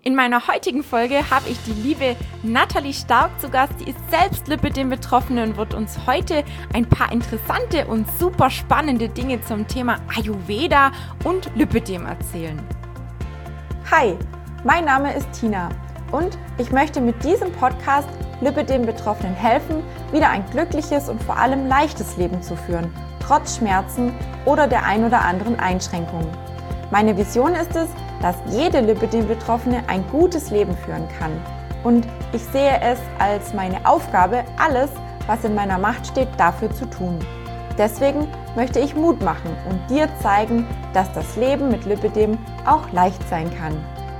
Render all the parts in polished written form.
In meiner heutigen Folge habe ich die liebe Nathalie Stark zu Gast. Die ist selbst Lipödem-Betroffene und wird uns heute ein paar interessante und super spannende Dinge zum Thema Ayurveda und Lipödem erzählen. Hi, mein Name ist Tina und ich möchte mit diesem Podcast Lipödem-Betroffenen helfen, wieder ein glückliches und vor allem leichtes Leben zu führen, trotz Schmerzen oder der ein oder anderen Einschränkungen. Meine Vision ist es, dass jede Lipödem-Betroffene ein gutes Leben führen kann. Und ich sehe es als meine Aufgabe, alles, was in meiner Macht steht, dafür zu tun. Deswegen möchte ich Mut machen und dir zeigen, dass das Leben mit Lipödem auch leicht sein kann.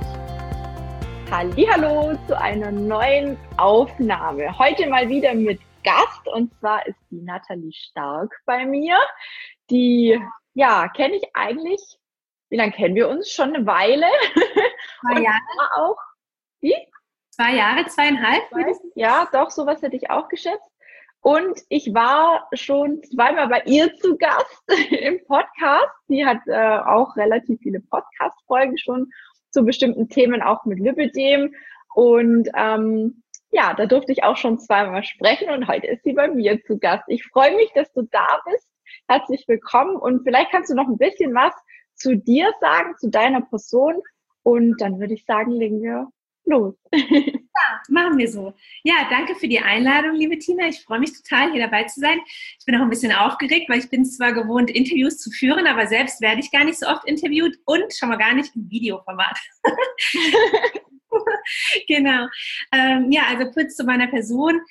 Hallihallo zu einer neuen Aufnahme. Heute mal wieder mit Gast, und zwar ist die Nathalie Stark bei mir. Die, kenne ich eigentlich. Wie lange kennen wir uns? Schon eine Weile. 2 Jahre. Auch. Wie? 2 Jahre, 2,5? Ja, doch, sowas hätte ich auch geschätzt. Und ich war schon 2-mal bei ihr zu Gast im Podcast. Sie hat auch relativ viele Podcast-Folgen schon zu bestimmten Themen, auch mit Lipödem. Und da durfte ich auch schon 2-mal sprechen und heute ist sie bei mir zu Gast. Ich freue mich, dass du da bist. Herzlich willkommen und vielleicht kannst du noch ein bisschen was zu dir sagen, zu deiner Person und dann würde ich sagen, legen wir los. Ja, machen wir so. Ja, danke für die Einladung, liebe Tina. Ich freue mich total, hier dabei zu sein. Ich bin auch ein bisschen aufgeregt, weil ich bin zwar gewohnt, Interviews zu führen, aber selbst werde ich gar nicht so oft interviewt und schon mal gar nicht im Videoformat. Genau. Also kurz zu meiner Person.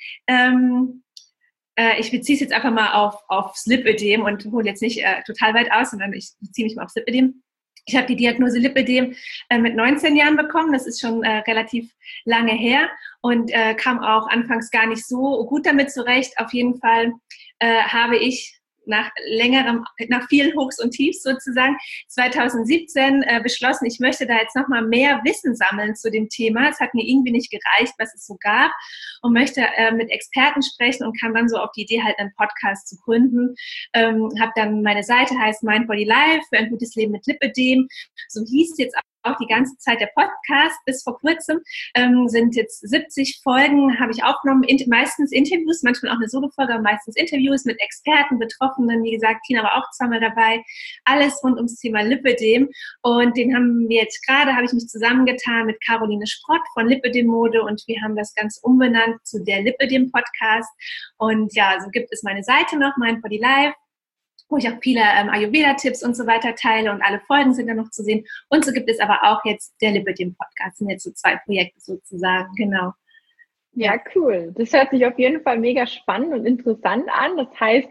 Ich beziehe es jetzt einfach mal aufs Lipödem und hole jetzt nicht total weit aus, sondern ich beziehe mich mal aufs Lipödem. Ich habe die Diagnose Lipödem mit 19 Jahren bekommen, das ist schon relativ lange her und kam auch anfangs gar nicht so gut damit zurecht. Auf jeden Fall habe ich nach vielen Hochs und Tiefs sozusagen 2017 beschlossen, ich möchte da jetzt nochmal mehr Wissen sammeln zu dem Thema. Es hat mir irgendwie nicht gereicht, was es so gab und möchte mit Experten sprechen und kam dann so auf die Idee, halt einen Podcast zu gründen. Habe dann meine Seite, heißt Mind Body Life, für ein gutes Leben mit Lipödem. So hieß jetzt auch die ganze Zeit der Podcast bis vor kurzem. Sind jetzt 70 Folgen, habe ich aufgenommen, meistens Interviews, manchmal auch eine Solo-Folge, aber meistens Interviews mit Experten, Betroffenen, wie gesagt, Tina war auch 2-mal dabei, alles rund ums Thema Lipödem und den habe ich mich zusammengetan mit Caroline Sprott von Lipödem Mode und wir haben das Ganze umbenannt zu der Lipödem Podcast und ja, so gibt es meine Seite noch, Mind Body Life, wo ich auch viele Ayurveda-Tipps und so weiter teile und alle Folgen sind dann noch zu sehen. Und so gibt es aber auch jetzt der Lipödem-Podcast. Das sind jetzt so 2 Projekte sozusagen, genau. Ja, cool. Das hört sich auf jeden Fall mega spannend und interessant an. Das heißt,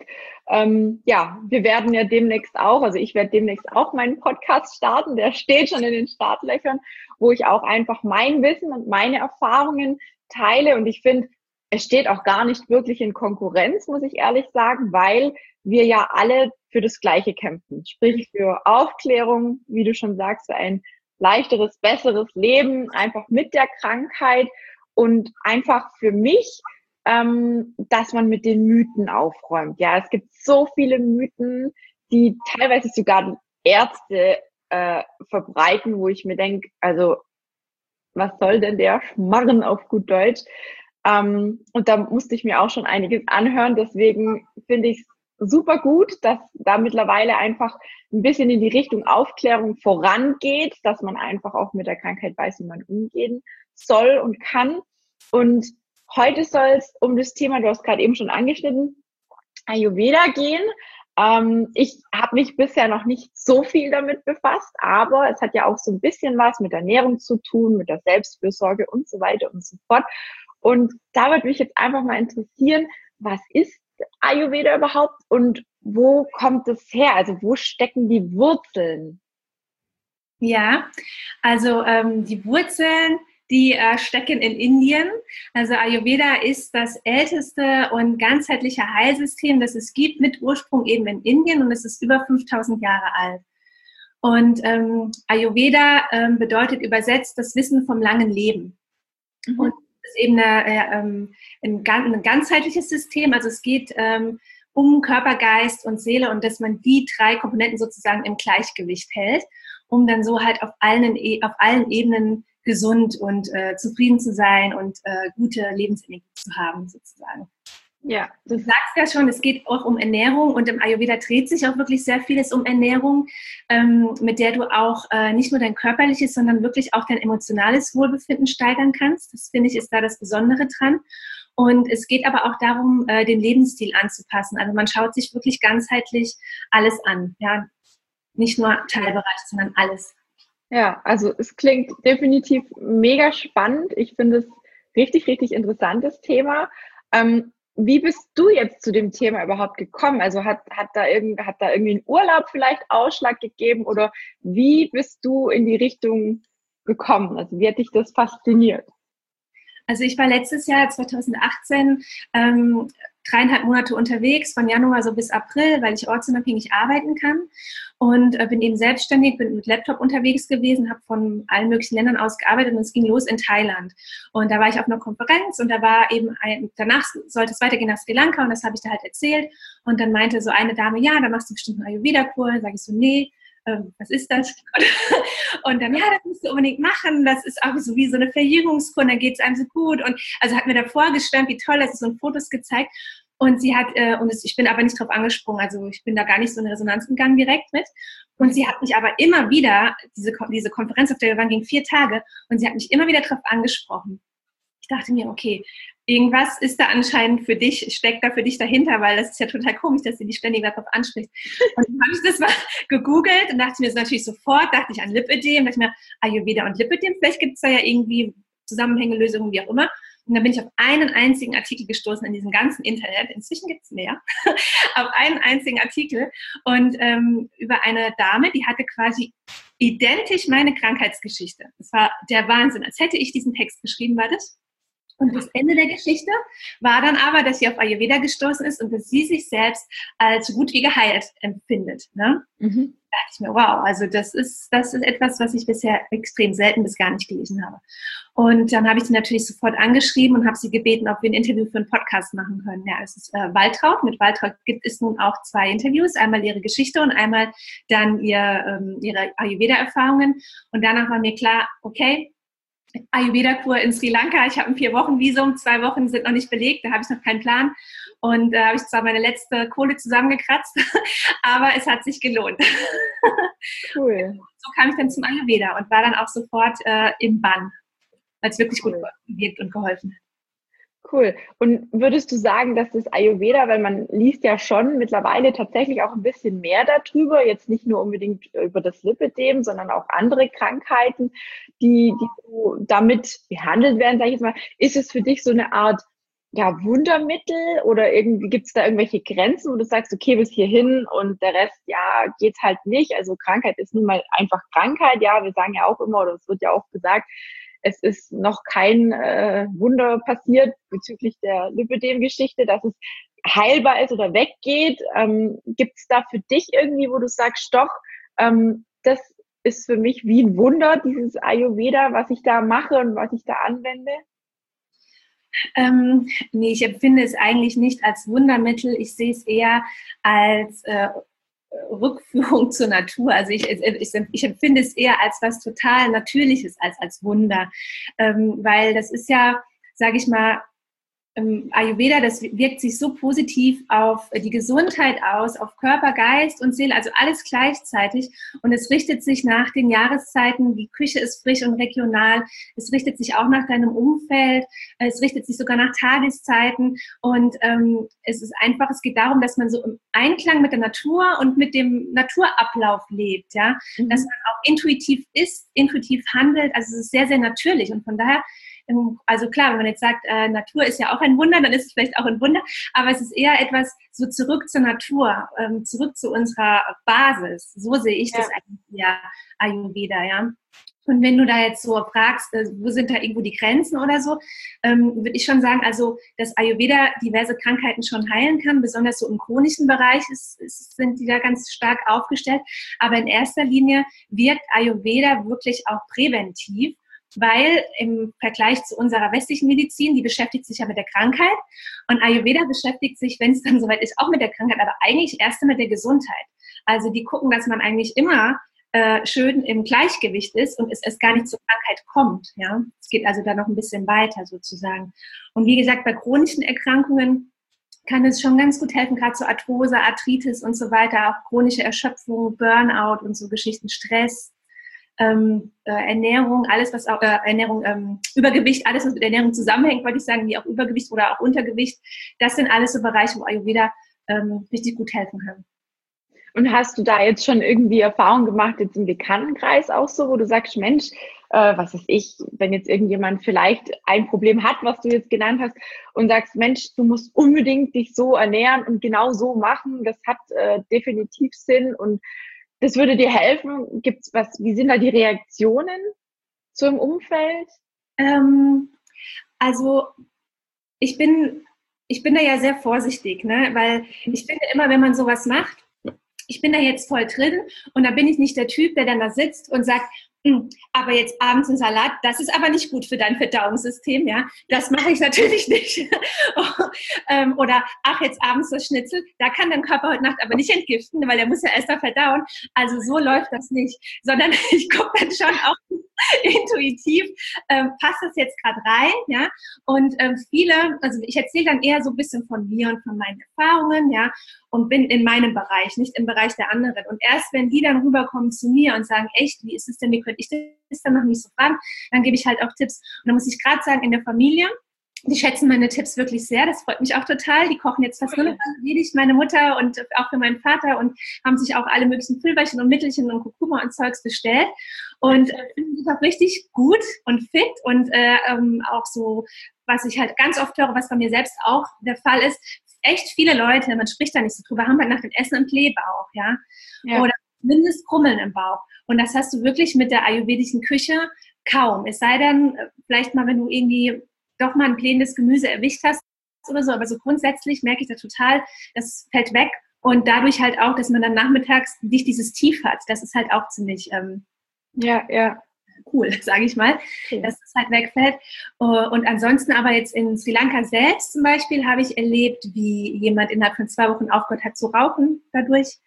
wir werden ja demnächst auch, also ich werde demnächst auch meinen Podcast starten. Der steht schon in den Startlöchern, wo ich auch einfach mein Wissen und meine Erfahrungen teile. Und ich finde, es steht auch gar nicht wirklich in Konkurrenz, muss ich ehrlich sagen, weil wir ja alle für das Gleiche kämpfen. Sprich für Aufklärung, wie du schon sagst, für ein leichteres, besseres Leben, einfach mit der Krankheit und einfach für mich, dass man mit den Mythen aufräumt. Ja, es gibt so viele Mythen, die teilweise sogar Ärzte verbreiten, wo ich mir denke, also was soll denn der Schmarren auf gut Deutsch? Und da musste ich mir auch schon einiges anhören. Deswegen finde ich es super gut, dass da mittlerweile einfach ein bisschen in die Richtung Aufklärung vorangeht, dass man einfach auch mit der Krankheit weiß, wie man umgehen soll und kann. Und heute soll es um das Thema, du hast gerade eben schon angeschnitten, Ayurveda gehen. Ich habe mich bisher noch nicht so viel damit befasst, aber es hat ja auch so ein bisschen was mit Ernährung zu tun, mit der Selbstfürsorge und so weiter und so fort. Und da würde mich jetzt einfach mal interessieren, was ist Ayurveda überhaupt und wo kommt es her? Also wo stecken die Wurzeln? Ja, also die Wurzeln, die stecken in Indien. Also Ayurveda ist das älteste und ganzheitliche Heilsystem, das es gibt, mit Ursprung eben in Indien und es ist über 5000 Jahre alt. Und Ayurveda bedeutet übersetzt das Wissen vom langen Leben. Mhm. Und es ist eben ein ganzheitliches System, also es geht um Körper, Geist und Seele und dass man die 3 Komponenten sozusagen im Gleichgewicht hält. um dann so halt auf allen Ebenen gesund und zufrieden zu sein und gute Lebensenergie zu haben, sozusagen. Ja, du sagst ja schon, es geht auch um Ernährung und im Ayurveda dreht sich auch wirklich sehr vieles um Ernährung, mit der du auch nicht nur dein körperliches, sondern wirklich auch dein emotionales Wohlbefinden steigern kannst. Das finde ich ist da das Besondere dran. Und es geht aber auch darum, den Lebensstil anzupassen. Also man schaut sich wirklich ganzheitlich alles an. Ja? Nicht nur Teilbereiche, sondern alles. Ja, also es klingt definitiv mega spannend. Ich finde es richtig, richtig interessantes Thema. Wie bist du jetzt zu dem Thema überhaupt gekommen? Also hat da irgendwie ein Urlaub vielleicht Ausschlag gegeben oder wie bist du in die Richtung gekommen? Also wie hat dich das fasziniert? Also ich war letztes Jahr, 2018, 3,5 Monate unterwegs, von Januar so bis April, weil ich ortsunabhängig arbeiten kann und bin eben selbstständig, bin mit Laptop unterwegs gewesen, habe von allen möglichen Ländern aus gearbeitet und es ging los in Thailand. Und da war ich auf einer Konferenz und da war eben danach sollte es weitergehen nach Sri Lanka und das habe ich da halt erzählt und dann meinte so eine Dame, ja, da machst du bestimmt eine Ayurveda-Kur. Sage ich so, nee. Was ist das? Und dann, ja, das musst du unbedingt machen. Das ist auch so wie so eine Verjüngungskur, dann geht es einem so gut. Und also hat mir davor geschwärmt, wie toll das ist und Fotos gezeigt. Und sie hat, ich bin aber nicht drauf angesprungen, also ich bin da gar nicht so in Resonanz gegangen direkt mit. Und sie hat mich aber immer wieder, diese Konferenz, auf der wir waren, ging 4 Tage, und sie hat mich immer wieder drauf angesprochen. Ich dachte mir, okay, irgendwas ist da anscheinend für dich, steckt da für dich dahinter, weil das ist ja total komisch, dass sie dich ständig darauf anspricht. Und dann habe ich das mal gegoogelt und dachte mir das natürlich sofort, dachte ich an Lipödem, dachte ich mir, Ayurveda und Lipödem, vielleicht gibt es da ja irgendwie Zusammenhänge, Lösungen, wie auch immer. Und dann bin ich auf einen einzigen Artikel gestoßen in diesem ganzen Internet, inzwischen gibt es mehr, auf einen einzigen Artikel und über eine Dame, die hatte quasi identisch meine Krankheitsgeschichte. Das war der Wahnsinn, als hätte ich diesen Text geschrieben, war das. Und das Ende der Geschichte war dann aber, dass sie auf Ayurveda gestoßen ist und dass sie sich selbst als so gut wie geheilt empfindet. Ne? Mhm. Da dachte ich mir, wow, also das ist etwas, was ich bisher extrem selten bis gar nicht gelesen habe. Und dann habe ich sie natürlich sofort angeschrieben und habe sie gebeten, ob wir ein Interview für einen Podcast machen können. Ja, es ist Waltraud. Mit Waltraud gibt es nun auch 2 Interviews, einmal ihre Geschichte und einmal dann ihre Ayurveda-Erfahrungen. Und danach war mir klar, okay, Ayurveda-Kur in Sri Lanka. Ich habe ein 4-Wochen-Visum, 2 Wochen sind noch nicht belegt, da habe ich noch keinen Plan. Und da habe ich zwar meine letzte Kohle zusammengekratzt, aber es hat sich gelohnt. Cool. So kam ich dann zum Ayurveda und war dann auch sofort im Bann, weil es wirklich gut gewirkt und geholfen hat. Cool. Und würdest du sagen, dass das Ayurveda, weil man liest ja schon mittlerweile tatsächlich auch ein bisschen mehr darüber, jetzt nicht nur unbedingt über das Lipödem, sondern auch andere Krankheiten, die so damit behandelt werden, sage ich jetzt mal. Ist es für dich so eine Art Wundermittel oder irgendwie gibt es da irgendwelche Grenzen, wo du sagst, okay, bis hierhin und der Rest, geht's halt nicht. Also Krankheit ist nun mal einfach Krankheit. Ja, wir sagen ja auch immer, oder es wird ja auch gesagt, es ist noch kein Wunder passiert bezüglich der Lipödem-Geschichte, dass es heilbar ist oder weggeht. Gibt es da für dich irgendwie, wo du sagst, doch, das ist für mich wie ein Wunder, dieses Ayurveda, was ich da mache und was ich da anwende? Nee, ich empfinde es eigentlich nicht als Wundermittel. Ich sehe es eher als Rückführung zur Natur. Also ich empfinde es eher als was total Natürliches, als Wunder. Weil das ist ja, sage ich mal, Ayurveda, das wirkt sich so positiv auf die Gesundheit aus, auf Körper, Geist und Seele, also alles gleichzeitig. Und es richtet sich nach den Jahreszeiten, die Küche ist frisch und regional, es richtet sich auch nach deinem Umfeld, es richtet sich sogar nach Tageszeiten. Und es ist einfach, es geht darum, dass man so im Einklang mit der Natur und mit dem Naturablauf lebt, ja, dass man auch intuitiv ist, intuitiv handelt. Also es ist sehr, sehr natürlich. Und von daher, also klar, wenn man jetzt sagt, Natur ist ja auch ein Wunder, dann ist es vielleicht auch ein Wunder, aber es ist eher etwas so zurück zur Natur, zurück zu unserer Basis. So sehe ich das eigentlich, ja, Ayurveda, ja. Und wenn du da jetzt so fragst, wo sind da irgendwo die Grenzen oder so, würde ich schon sagen, also, dass Ayurveda diverse Krankheiten schon heilen kann, besonders so im chronischen Bereich sind die da ganz stark aufgestellt, aber in erster Linie wirkt Ayurveda wirklich auch präventiv, weil im Vergleich zu unserer westlichen Medizin, die beschäftigt sich ja mit der Krankheit und Ayurveda beschäftigt sich, wenn es dann soweit ist, auch mit der Krankheit, aber eigentlich erst mit der Gesundheit. Also die gucken, dass man eigentlich immer schön im Gleichgewicht ist und es erst gar nicht zur Krankheit kommt. Ja? Es geht also da noch ein bisschen weiter sozusagen. Und wie gesagt, bei chronischen Erkrankungen kann es schon ganz gut helfen, gerade so Arthrose, Arthritis und so weiter, auch chronische Erschöpfung, Burnout und so Geschichten, Stress, Ernährung, alles was auch Ernährung, Übergewicht, alles was mit Ernährung zusammenhängt, wollte ich sagen, wie auch Übergewicht oder auch Untergewicht, das sind alles so Bereiche, wo Ayurveda richtig gut helfen kann. Und hast du da jetzt schon irgendwie Erfahrung gemacht, jetzt im Bekanntenkreis auch so, wo du sagst, Mensch, was weiß ich, wenn jetzt irgendjemand vielleicht ein Problem hat, was du jetzt genannt hast, und sagst, Mensch, du musst unbedingt dich so ernähren und genau so machen, das hat definitiv Sinn und das würde dir helfen. Gibt's was, wie sind da die Reaktionen so im Umfeld? Also ich bin da ja sehr vorsichtig, ne? Weil ich finde immer, wenn man sowas macht, ich bin da jetzt voll drin und da bin ich nicht der Typ, der dann da sitzt und sagt, aber jetzt abends ein Salat, das ist aber nicht gut für dein Verdauungssystem, ja. Das mache ich natürlich nicht. Oder, ach, jetzt abends das Schnitzel, da kann dein Körper heute Nacht aber nicht entgiften, weil der muss ja erst mal verdauen. Also so läuft das nicht. Sondern ich gucke dann schon auch intuitiv, passt das jetzt gerade rein, ja. Und viele, also ich erzähle dann eher so ein bisschen von mir und von meinen Erfahrungen, ja, und bin in meinem Bereich, nicht im Bereich der anderen. Und erst wenn die dann rüberkommen zu mir und sagen, echt, wie ist es denn, wie könnte ich das dann noch nicht so fragen, dann gebe ich halt auch Tipps. Und dann muss ich gerade sagen, in der Familie, die schätzen meine Tipps wirklich sehr, das freut mich auch total. Die kochen jetzt fast nur noch ayurvedisch, meine Mutter und auch für meinen Vater und haben sich auch alle möglichen Pülverchen und Mittelchen und Kurkuma und Zeugs bestellt und finden sich auch richtig gut und fit und auch so, was ich halt ganz oft höre, was bei mir selbst auch der Fall ist, echt viele Leute, man spricht da nicht so drüber, haben halt nach dem Essen einen Blähbauch, ja, oder mindestens Krummeln im Bauch. Und das hast du wirklich mit der ayurvedischen Küche kaum. Es sei denn, vielleicht mal, wenn du irgendwie doch mal ein blähendes Gemüse erwischt hast oder so, aber so grundsätzlich merke ich da total, das fällt weg und dadurch halt auch, dass man dann nachmittags nicht dieses Tief hat. Das ist halt auch ziemlich cool, sage ich mal, dass es halt wegfällt. Und ansonsten aber jetzt in Sri Lanka selbst zum Beispiel habe ich erlebt, wie jemand innerhalb von 2 Wochen aufgehört hat zu rauchen dadurch.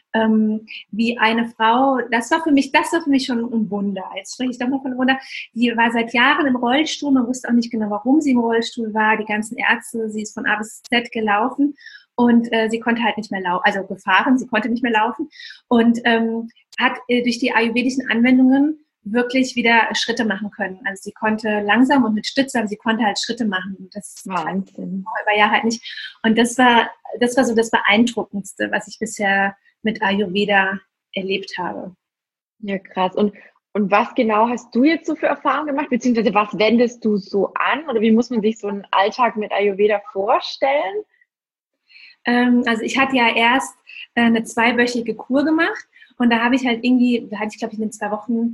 Wie eine Frau, das war für mich schon ein Wunder. Jetzt spreche ich doch mal von Wunder. Die war seit Jahren im Rollstuhl, man wusste auch nicht genau, warum sie im Rollstuhl war. Die ganzen Ärzte, sie ist von A bis Z gelaufen und sie konnte halt nicht mehr laufen, also gefahren, sie konnte nicht mehr laufen und hat durch die ayurvedischen Anwendungen wirklich wieder Schritte machen können. Also sie konnte langsam und mit Stütze, aber sie konnte halt Schritte machen. Und das Wahnsinn. Über Jahre halt nicht. Und das war so das Beeindruckendste, was ich bisher mit Ayurveda erlebt habe. Ja, krass. Und was genau hast du jetzt so für Erfahrungen gemacht? Beziehungsweise was wendest du so an? Oder wie muss man sich so einen Alltag mit Ayurveda vorstellen? Also ich hatte ja erst eine 2-wöchige Kur gemacht und da habe ich halt irgendwie, da hatte ich glaube ich in den 2 Wochen,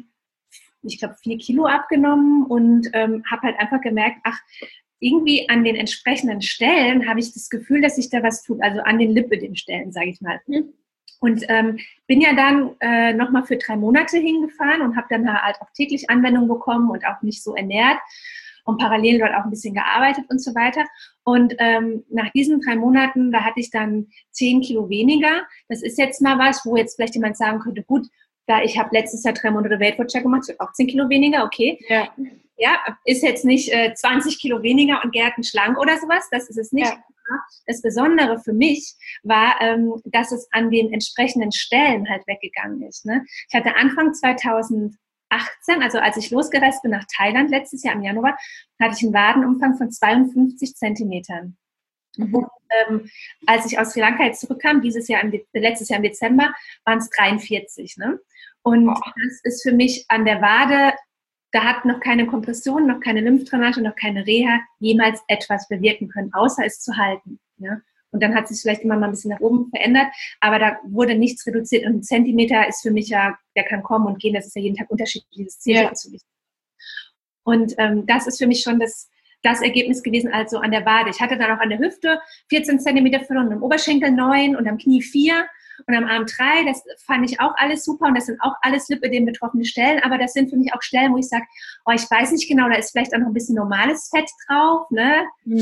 4 Kilo abgenommen und habe halt einfach gemerkt, ach, irgendwie an den entsprechenden Stellen habe ich das Gefühl, dass sich da was tut, also an den Lipödem-Stellen, sage ich mal. Und bin ja dann nochmal für 3 Monate hingefahren und habe dann halt auch täglich Anwendung bekommen und auch mich so ernährt und parallel dort auch ein bisschen gearbeitet und so weiter. Und nach diesen 3 Monaten, da hatte ich dann 10 Kilo weniger. Das ist jetzt mal was, wo jetzt vielleicht jemand sagen könnte, gut, da ich habe letztes Jahr 3 Monate Weight Watcher gemacht, so auch 10 Kilo weniger, okay. Ja, ist jetzt nicht 20 Kilo weniger und gärtenschlank oder sowas, das ist es nicht. Ja. Das Besondere für mich war, dass es an den entsprechenden Stellen halt weggegangen ist. Ne? Ich hatte Anfang 2018, also als ich losgereist bin nach Thailand letztes Jahr im Januar, hatte ich einen Wadenumfang von 52 Zentimetern. Und, als ich aus Sri Lanka jetzt zurückkam, letztes Jahr im Dezember, waren es 43. Ne? Und das ist für mich an der Wade, da hat noch keine Kompression, noch keine Lymphdrainage, noch keine Reha jemals etwas bewirken können, außer es zu halten. Ja? Und dann hat sich vielleicht immer mal ein bisschen nach oben verändert, aber da wurde nichts reduziert. Und 1 Zentimeter ist für mich ja, der kann kommen und gehen, das ist ja jeden Tag unterschiedlich, dieses Ziel zu wissen. Und das ist für mich schon das Ergebnis gewesen, also an der Wade. Ich hatte dann auch an der Hüfte 14 Zentimeter verloren, am Oberschenkel 9 und am Knie 4 und am Arm 3. Das fand ich auch alles super und das sind auch alles Lipödem betroffene Stellen, aber das sind für mich auch Stellen, wo ich sage, ich weiß nicht genau, da ist vielleicht auch noch ein bisschen normales Fett drauf, ne?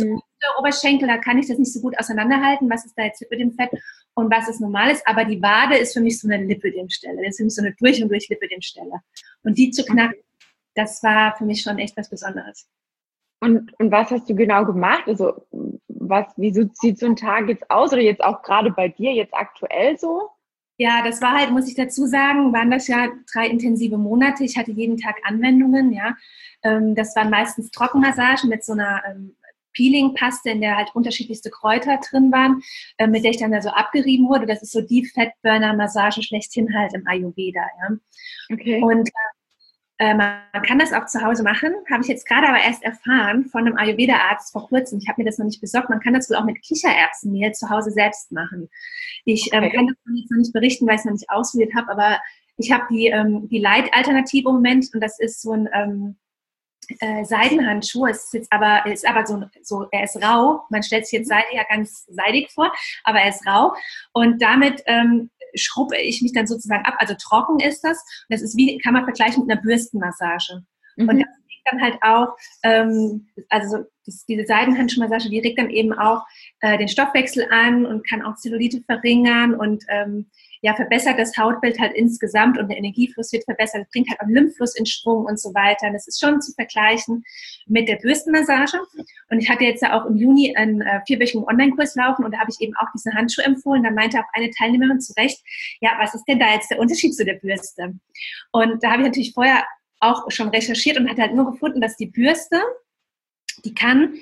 Hüfte, Oberschenkel, da kann ich das nicht so gut auseinanderhalten, was ist da jetzt Lipödem-Fett und was ist normales, aber die Wade ist für mich so eine Lipödem-Stelle, das ist für mich so eine durch und durch Lipödem-Stelle. Und die zu knacken, das war für mich schon echt was Besonderes. Und was hast du genau gemacht? Also wie sieht so ein Tag jetzt aus oder jetzt auch gerade bei dir jetzt aktuell so? Ja, das war halt, muss ich dazu sagen, waren das ja 3 intensive Monate. Ich hatte jeden Tag Anwendungen, ja. Das waren meistens Trockenmassagen mit so einer Peeling-Paste, in der halt unterschiedlichste Kräuter drin waren, mit der ich dann da so abgerieben wurde. Das ist so die Fettburner-Massage schlechthin halt im Ayurveda, ja. Okay. Und man kann das auch zu Hause machen, habe ich jetzt gerade aber erst erfahren von einem Ayurveda-Arzt vor kurzem. Ich habe mir das noch nicht besorgt. Man kann das wohl auch mit Kichererbsenmehl zu Hause selbst machen. Ich kann das jetzt noch nicht berichten, weil ich es noch nicht ausprobiert habe, aber ich habe die Light-Alternative im Moment und das ist so ein Seidenhandschuh. Es ist aber so, er ist rau. Man stellt sich jetzt Seide ja ganz seidig vor, aber er ist rau und damit schrubbe ich mich dann sozusagen ab. Also trocken ist das. Das ist kann man vergleichen mit einer Bürstenmassage. Und das regt dann halt auch, diese Seidenhandschuhmassage, die regt dann eben auch den Stoffwechsel an und kann auch Zellulite verringern und verbessert das Hautbild halt insgesamt und der Energiefluss wird verbessert. Das bringt halt auch Lymphfluss in Schwung und so weiter. Das ist schon zu vergleichen mit der Bürstenmassage. Und ich hatte jetzt ja auch im Juni einen 4-wöchigen Online-Kurs laufen und da habe ich eben auch diesen Handschuh empfohlen. Da meinte auch eine Teilnehmerin zu Recht, ja, was ist denn da jetzt der Unterschied zu der Bürste? Und da habe ich natürlich vorher auch schon recherchiert und hatte halt nur gefunden, dass die Bürste, die kann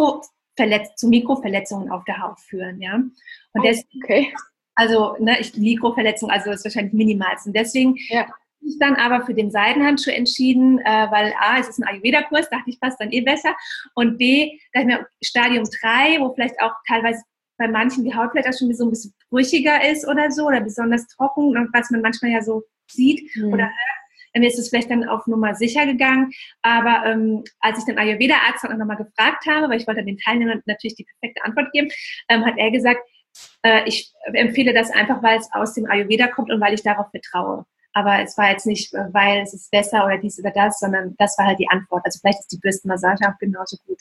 zu Mikroverletzungen auf der Haut führen, ja. Und deswegen, also Mikroverletzung, also das ist wahrscheinlich minimalsten. Deswegen habe ich dann aber für den Seidenhandschuh entschieden, weil A, es ist ein Ayurveda-Kurs, dachte ich, passt dann eh besser. Und B, dachte ich mir, Stadium 3, wo vielleicht auch teilweise bei manchen die Haut vielleicht auch schon so ein bisschen brüchiger ist oder so, oder besonders trocken, was man manchmal ja so sieht oder hört. Mir ist es vielleicht dann auf Nummer sicher gegangen, aber als ich den Ayurveda-Arzt dann auch nochmal gefragt habe, weil ich wollte den Teilnehmern natürlich die perfekte Antwort geben, hat er gesagt, ich empfehle das einfach, weil es aus dem Ayurveda kommt und weil ich darauf vertraue. Aber es war jetzt nicht, weil es ist besser oder dies oder das, sondern das war halt die Antwort. Also vielleicht ist die Bürstenmassage auch genauso gut.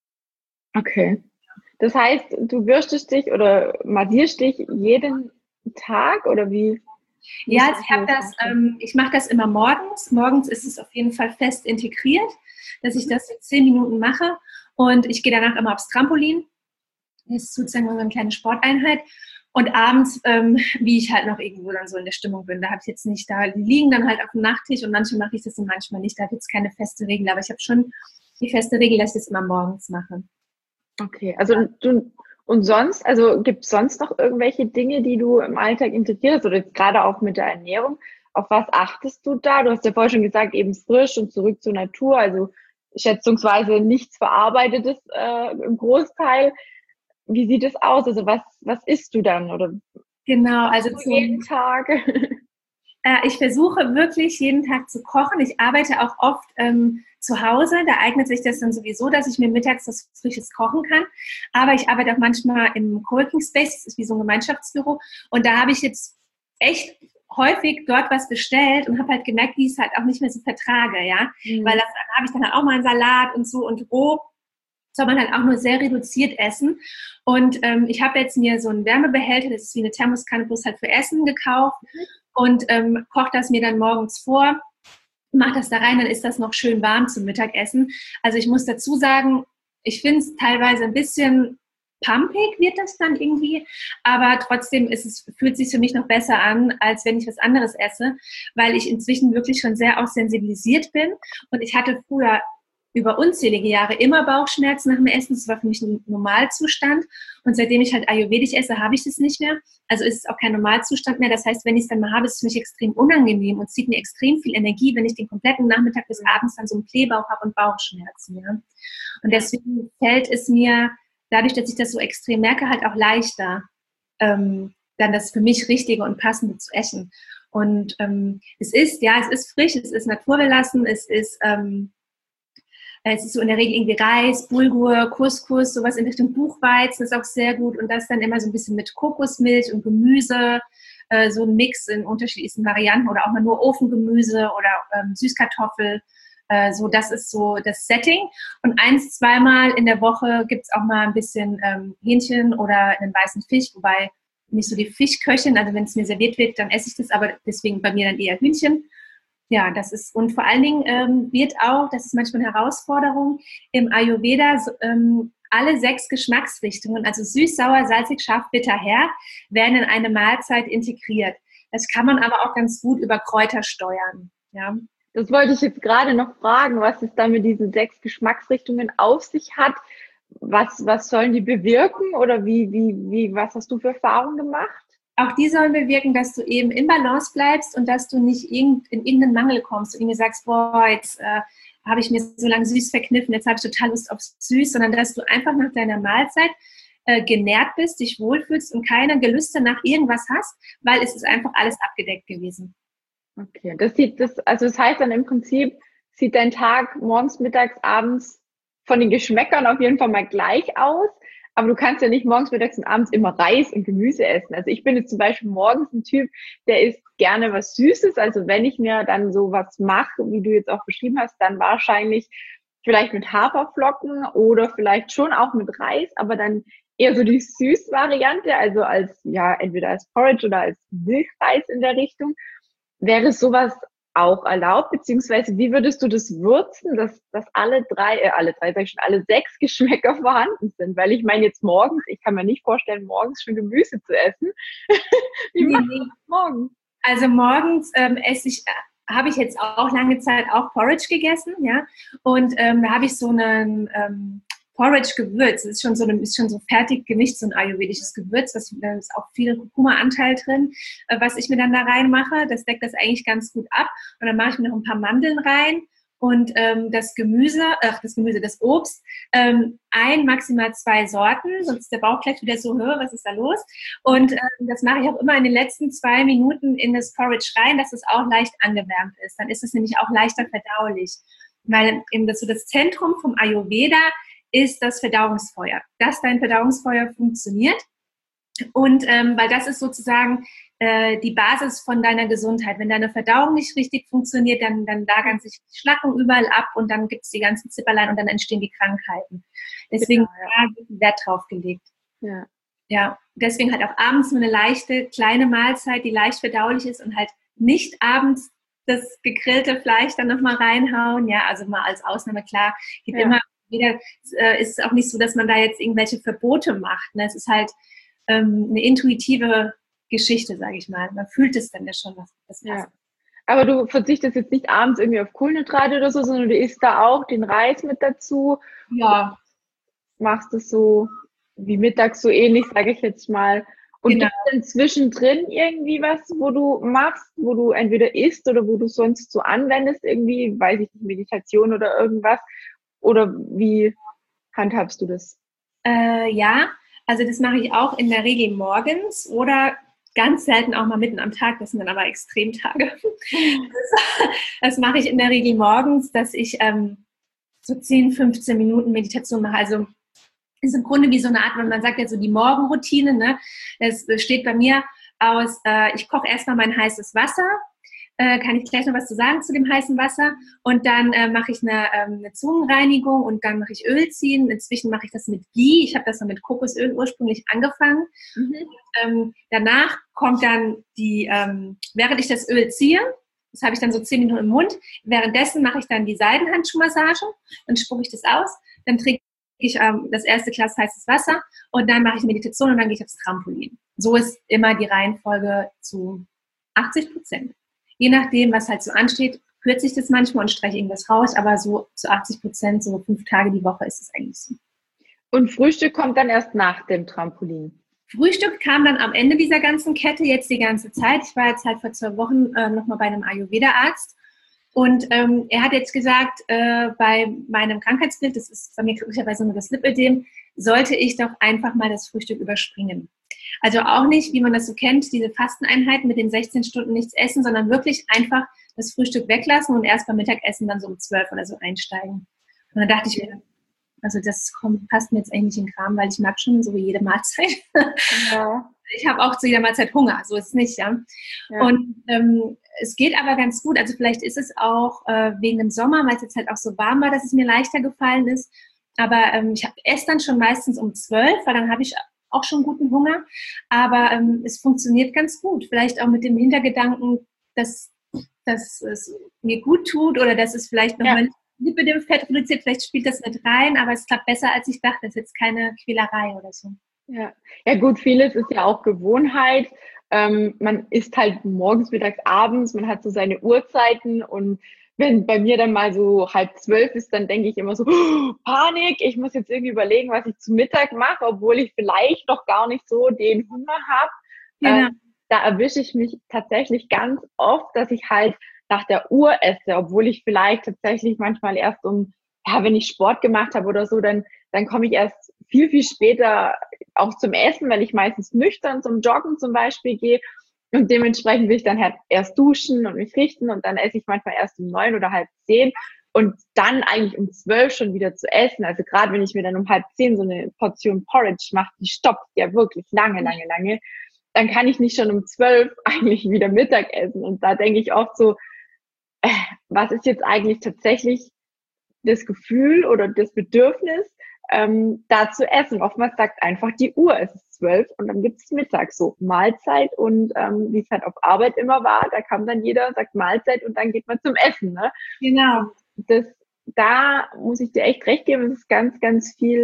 Okay. Das heißt, du bürstest dich oder massierst dich jeden Tag oder wie? Ja, ich mache das immer morgens. Morgens ist es auf jeden Fall fest integriert, dass ich das jetzt 10 Minuten mache und ich gehe danach immer aufs Trampolin. Das ist sozusagen so eine kleine Sporteinheit. Und abends, wie ich halt noch irgendwo dann so in der Stimmung bin, da habe ich jetzt nicht, die liegen dann halt auf dem Nachttisch und manchmal mache ich das und manchmal nicht. Da gibt es keine feste Regel, aber ich habe schon die feste Regel, dass ich das immer morgens mache. Okay, also und sonst, also gibt es sonst noch irgendwelche Dinge, die du im Alltag integrierst oder jetzt gerade auch mit der Ernährung? Auf was achtest du da? Du hast ja vorher schon gesagt, eben frisch und zurück zur Natur, also schätzungsweise nichts Verarbeitetes im Großteil. Wie sieht es aus? Also was isst du dann? Oder genau, also jeden Tag? Ich versuche wirklich jeden Tag zu kochen. Ich arbeite auch oft zu Hause. Da eignet sich das dann sowieso, dass ich mir mittags was Frisches kochen kann. Aber ich arbeite auch manchmal im Coworking Space. Das ist wie so ein Gemeinschaftsbüro. Und da habe ich jetzt echt häufig dort was bestellt und habe halt gemerkt, wie ich es halt auch nicht mehr so vertrage, ja. Weil da habe ich dann halt auch mal einen Salat und so und roh soll man halt auch nur sehr reduziert essen. Und ich habe jetzt mir so einen Wärmebehälter, das ist wie eine Thermoskanne bloß halt für Essen gekauft und koche das mir dann morgens vor, mache das da rein, dann ist das noch schön warm zum Mittagessen. Also ich muss dazu sagen, ich finde es teilweise ein bisschen pumpig wird das dann irgendwie, aber trotzdem fühlt es sich für mich noch besser an, als wenn ich was anderes esse, weil ich inzwischen wirklich schon sehr auch sensibilisiert bin und ich hatte früher über unzählige Jahre immer Bauchschmerzen nach dem Essen. Das war für mich ein Normalzustand. Und seitdem ich halt ayurvedisch esse, habe ich das nicht mehr. Also ist es auch kein Normalzustand mehr. Das heißt, wenn ich es dann mal habe, ist es für mich extrem unangenehm und zieht mir extrem viel Energie, wenn ich den kompletten Nachmittag bis abends dann so einen Kleebauch habe und Bauchschmerzen. Ja? Und deswegen fällt es mir, dadurch, dass ich das so extrem merke, halt auch leichter, dann das für mich Richtige und Passende zu essen. Und es ist frisch, es ist naturbelassen, es ist so in der Regel irgendwie Reis, Bulgur, Couscous, sowas in Richtung Buchweizen ist auch sehr gut. Und das dann immer so ein bisschen mit Kokosmilch und Gemüse, so ein Mix in unterschiedlichsten Varianten oder auch mal nur Ofengemüse oder Süßkartoffel. So, das ist so das Setting. Und 1-2 Mal in der Woche gibt's auch mal ein bisschen Hähnchen oder einen weißen Fisch, wobei nicht so die Fischköchin, also wenn es mir serviert wird, dann esse ich das, aber deswegen bei mir dann eher Hühnchen. Ja, das ist, und vor allen Dingen wird auch, das ist manchmal eine Herausforderung, im Ayurveda alle 6 Geschmacksrichtungen, also süß, sauer, salzig, scharf, bitter, herb, werden in eine Mahlzeit integriert. Das kann man aber auch ganz gut über Kräuter steuern. Ja. Das wollte ich jetzt gerade noch fragen, was es da mit diesen 6 Geschmacksrichtungen auf sich hat. Was sollen die bewirken oder was hast du für Erfahrungen gemacht? Auch die sollen bewirken, dass du eben im Balance bleibst und dass du nicht in irgendeinen Mangel kommst und irgendwie sagst, boah, jetzt habe ich mir so lange süß verkniffen, jetzt habe ich total Lust auf süß, sondern dass du einfach nach deiner Mahlzeit genährt bist, dich wohlfühlst und keine Gelüste nach irgendwas hast, weil es ist einfach alles abgedeckt gewesen. Okay, das heißt dann im Prinzip, sieht dein Tag morgens, mittags, abends von den Geschmäckern auf jeden Fall mal gleich aus, aber du kannst ja nicht morgens, mittags und abends immer Reis und Gemüse essen. Also ich bin jetzt zum Beispiel morgens ein Typ, der isst gerne was Süßes, also wenn ich mir dann so was mache, wie du jetzt auch beschrieben hast, dann wahrscheinlich vielleicht mit Haferflocken oder vielleicht schon auch mit Reis, aber dann eher so die Süßvariante, also entweder als Porridge oder als Milchreis in der Richtung. Wäre sowas auch erlaubt, beziehungsweise wie würdest du das würzen, dass alle 6 Geschmäcker vorhanden sind? Weil ich meine jetzt morgens, ich kann mir nicht vorstellen, morgens schon Gemüse zu essen. Wie machst du das morgens? Also morgens habe ich jetzt auch lange Zeit auch Porridge gegessen, ja, und da habe ich so einen Porridge-Gewürz. Das ist schon so fertig gemischt, so ein ayurvedisches Gewürz. Da ist auch viel Kurkuma-Anteil drin, was ich mir dann da reinmache. Das deckt das eigentlich ganz gut ab. Und dann mache ich mir noch ein paar Mandeln rein und das Obst, maximal 2 Sorten, sonst ist der Bauch gleich wieder so, was ist da los? Und das mache ich auch immer in den letzten 2 Minuten in das Porridge rein, dass es auch leicht angewärmt ist. Dann ist es nämlich auch leichter verdaulich. Weil eben das Zentrum vom Ayurveda ist das Verdauungsfeuer, dass dein Verdauungsfeuer funktioniert. Und weil das ist sozusagen die Basis von deiner Gesundheit. Wenn deine Verdauung nicht richtig funktioniert, dann lagern sich die Schlacken überall ab und dann gibt es die ganzen Zipperlein und dann entstehen die Krankheiten. Deswegen wird Wert drauf gelegt. Ja, deswegen halt auch abends nur eine leichte, kleine Mahlzeit, die leicht verdaulich ist und halt nicht abends das gegrillte Fleisch dann nochmal reinhauen. Ja, also mal als Ausnahme, klar, gibt immer wieder, ist es auch nicht so, dass man da jetzt irgendwelche Verbote macht. Ne? Es ist halt eine intuitive Geschichte, sage ich mal. Man fühlt es dann ja schon, was das passt. Aber du verzichtest jetzt nicht abends irgendwie auf Kohlenhydrate oder so, sondern du isst da auch den Reis mit dazu. Ja. Machst es so wie mittags so ähnlich, sage ich jetzt mal. Und gibt es denn zwischendrin irgendwie was, wo du machst, wo du entweder isst oder wo du sonst so anwendest, irgendwie, weiß ich nicht, Meditation oder irgendwas? Oder wie handhabst du das? Ja, also das mache ich auch in der Regel morgens oder ganz selten auch mal mitten am Tag. Das sind dann aber Extremtage. Das mache ich in der Regel morgens, dass ich so 10, 15 Minuten Meditation mache. Also ist im Grunde wie so eine Art, wenn man sagt jetzt so die Morgenroutine, ne? Das besteht bei mir aus, ich koche erstmal mein heißes Wasser. Kann ich gleich noch was zu sagen zu dem heißen Wasser. Und dann mache ich eine Zungenreinigung und dann mache ich Öl ziehen. Inzwischen mache ich das mit Ghee. Ich habe das mit Kokosöl ursprünglich angefangen. Und, danach kommt dann während ich das Öl ziehe, das habe ich dann so 10 Minuten im Mund, währenddessen mache ich dann die Seidenhandschuhmassage, dann spucke ich das aus, dann trinke ich das erste Glas heißes Wasser und dann mache ich Meditation und dann gehe ich aufs Trampolin. So ist immer die Reihenfolge zu 80%. Je nachdem, was halt so ansteht, kürze ich das manchmal und streiche irgendwas raus, aber so zu 80%, so 5 Tage die Woche ist es eigentlich so. Und Frühstück kommt dann erst nach dem Trampolin? Frühstück kam dann am Ende dieser ganzen Kette, jetzt die ganze Zeit. Ich war jetzt halt vor 2 Wochen nochmal bei einem Ayurveda-Arzt und er hat jetzt gesagt, bei meinem Krankheitsbild, das ist bei mir glücklicherweise nur das Lipödem, sollte ich doch einfach mal das Frühstück überspringen. Also auch nicht, wie man das so kennt, diese Fasteneinheiten mit den 16 Stunden nichts essen, sondern wirklich einfach das Frühstück weglassen und erst beim Mittagessen dann so um 12 oder so einsteigen. Und dann dachte ich mir, also das passt mir jetzt eigentlich nicht in den Kram, weil ich mag schon so jede Mahlzeit. Ja. Ich habe auch zu jeder Mahlzeit Hunger, so ist es nicht, ja. Und Es geht aber ganz gut. Also vielleicht ist es auch wegen dem Sommer, weil es jetzt halt auch so warm war, dass es mir leichter gefallen ist. Aber ich esse dann schon meistens um 12, weil dann habe ich auch schon guten Hunger. Aber es funktioniert ganz gut. Vielleicht auch mit dem Hintergedanken, dass es mir gut tut oder dass es vielleicht noch meine Lipödem-Fett reduziert. Vielleicht spielt das mit rein, aber es klappt besser, als ich dachte. Das ist jetzt keine Quälerei oder so. Ja, ja gut, vieles ist ja auch Gewohnheit. Man isst halt morgens, mittags, abends, man hat so seine Uhrzeiten und wenn bei mir dann mal so 11:30 ist, dann denke ich immer so, Panik, ich muss jetzt irgendwie überlegen, was ich zu Mittag mache, obwohl ich vielleicht noch gar nicht so den Hunger habe. Genau. Da erwische ich mich tatsächlich ganz oft, dass ich halt nach der Uhr esse, obwohl ich vielleicht tatsächlich manchmal erst wenn ich Sport gemacht habe oder so, dann komme ich erst viel, viel später auch zum Essen, weil ich meistens nüchtern zum Joggen zum Beispiel gehe. Und dementsprechend will ich dann halt erst duschen und mich richten und dann esse ich manchmal erst um 9 oder 9:30 und dann eigentlich um 12 schon wieder zu essen. Also gerade wenn ich mir dann um 9:30 so eine Portion Porridge mache, die stoppt ja wirklich lange, dann kann ich nicht schon um 12 eigentlich wieder Mittag essen. Und da denke ich oft so, was ist jetzt eigentlich tatsächlich das Gefühl oder das Bedürfnis, da zu essen. Oftmals sagt einfach die Uhr, es ist 12 und dann gibt es Mittag, so Mahlzeit und wie es halt auf Arbeit immer war, da kam dann jeder, sagt Mahlzeit und dann geht man zum Essen. Ne? Genau. Da muss ich dir echt recht geben, es ist ganz, ganz viel,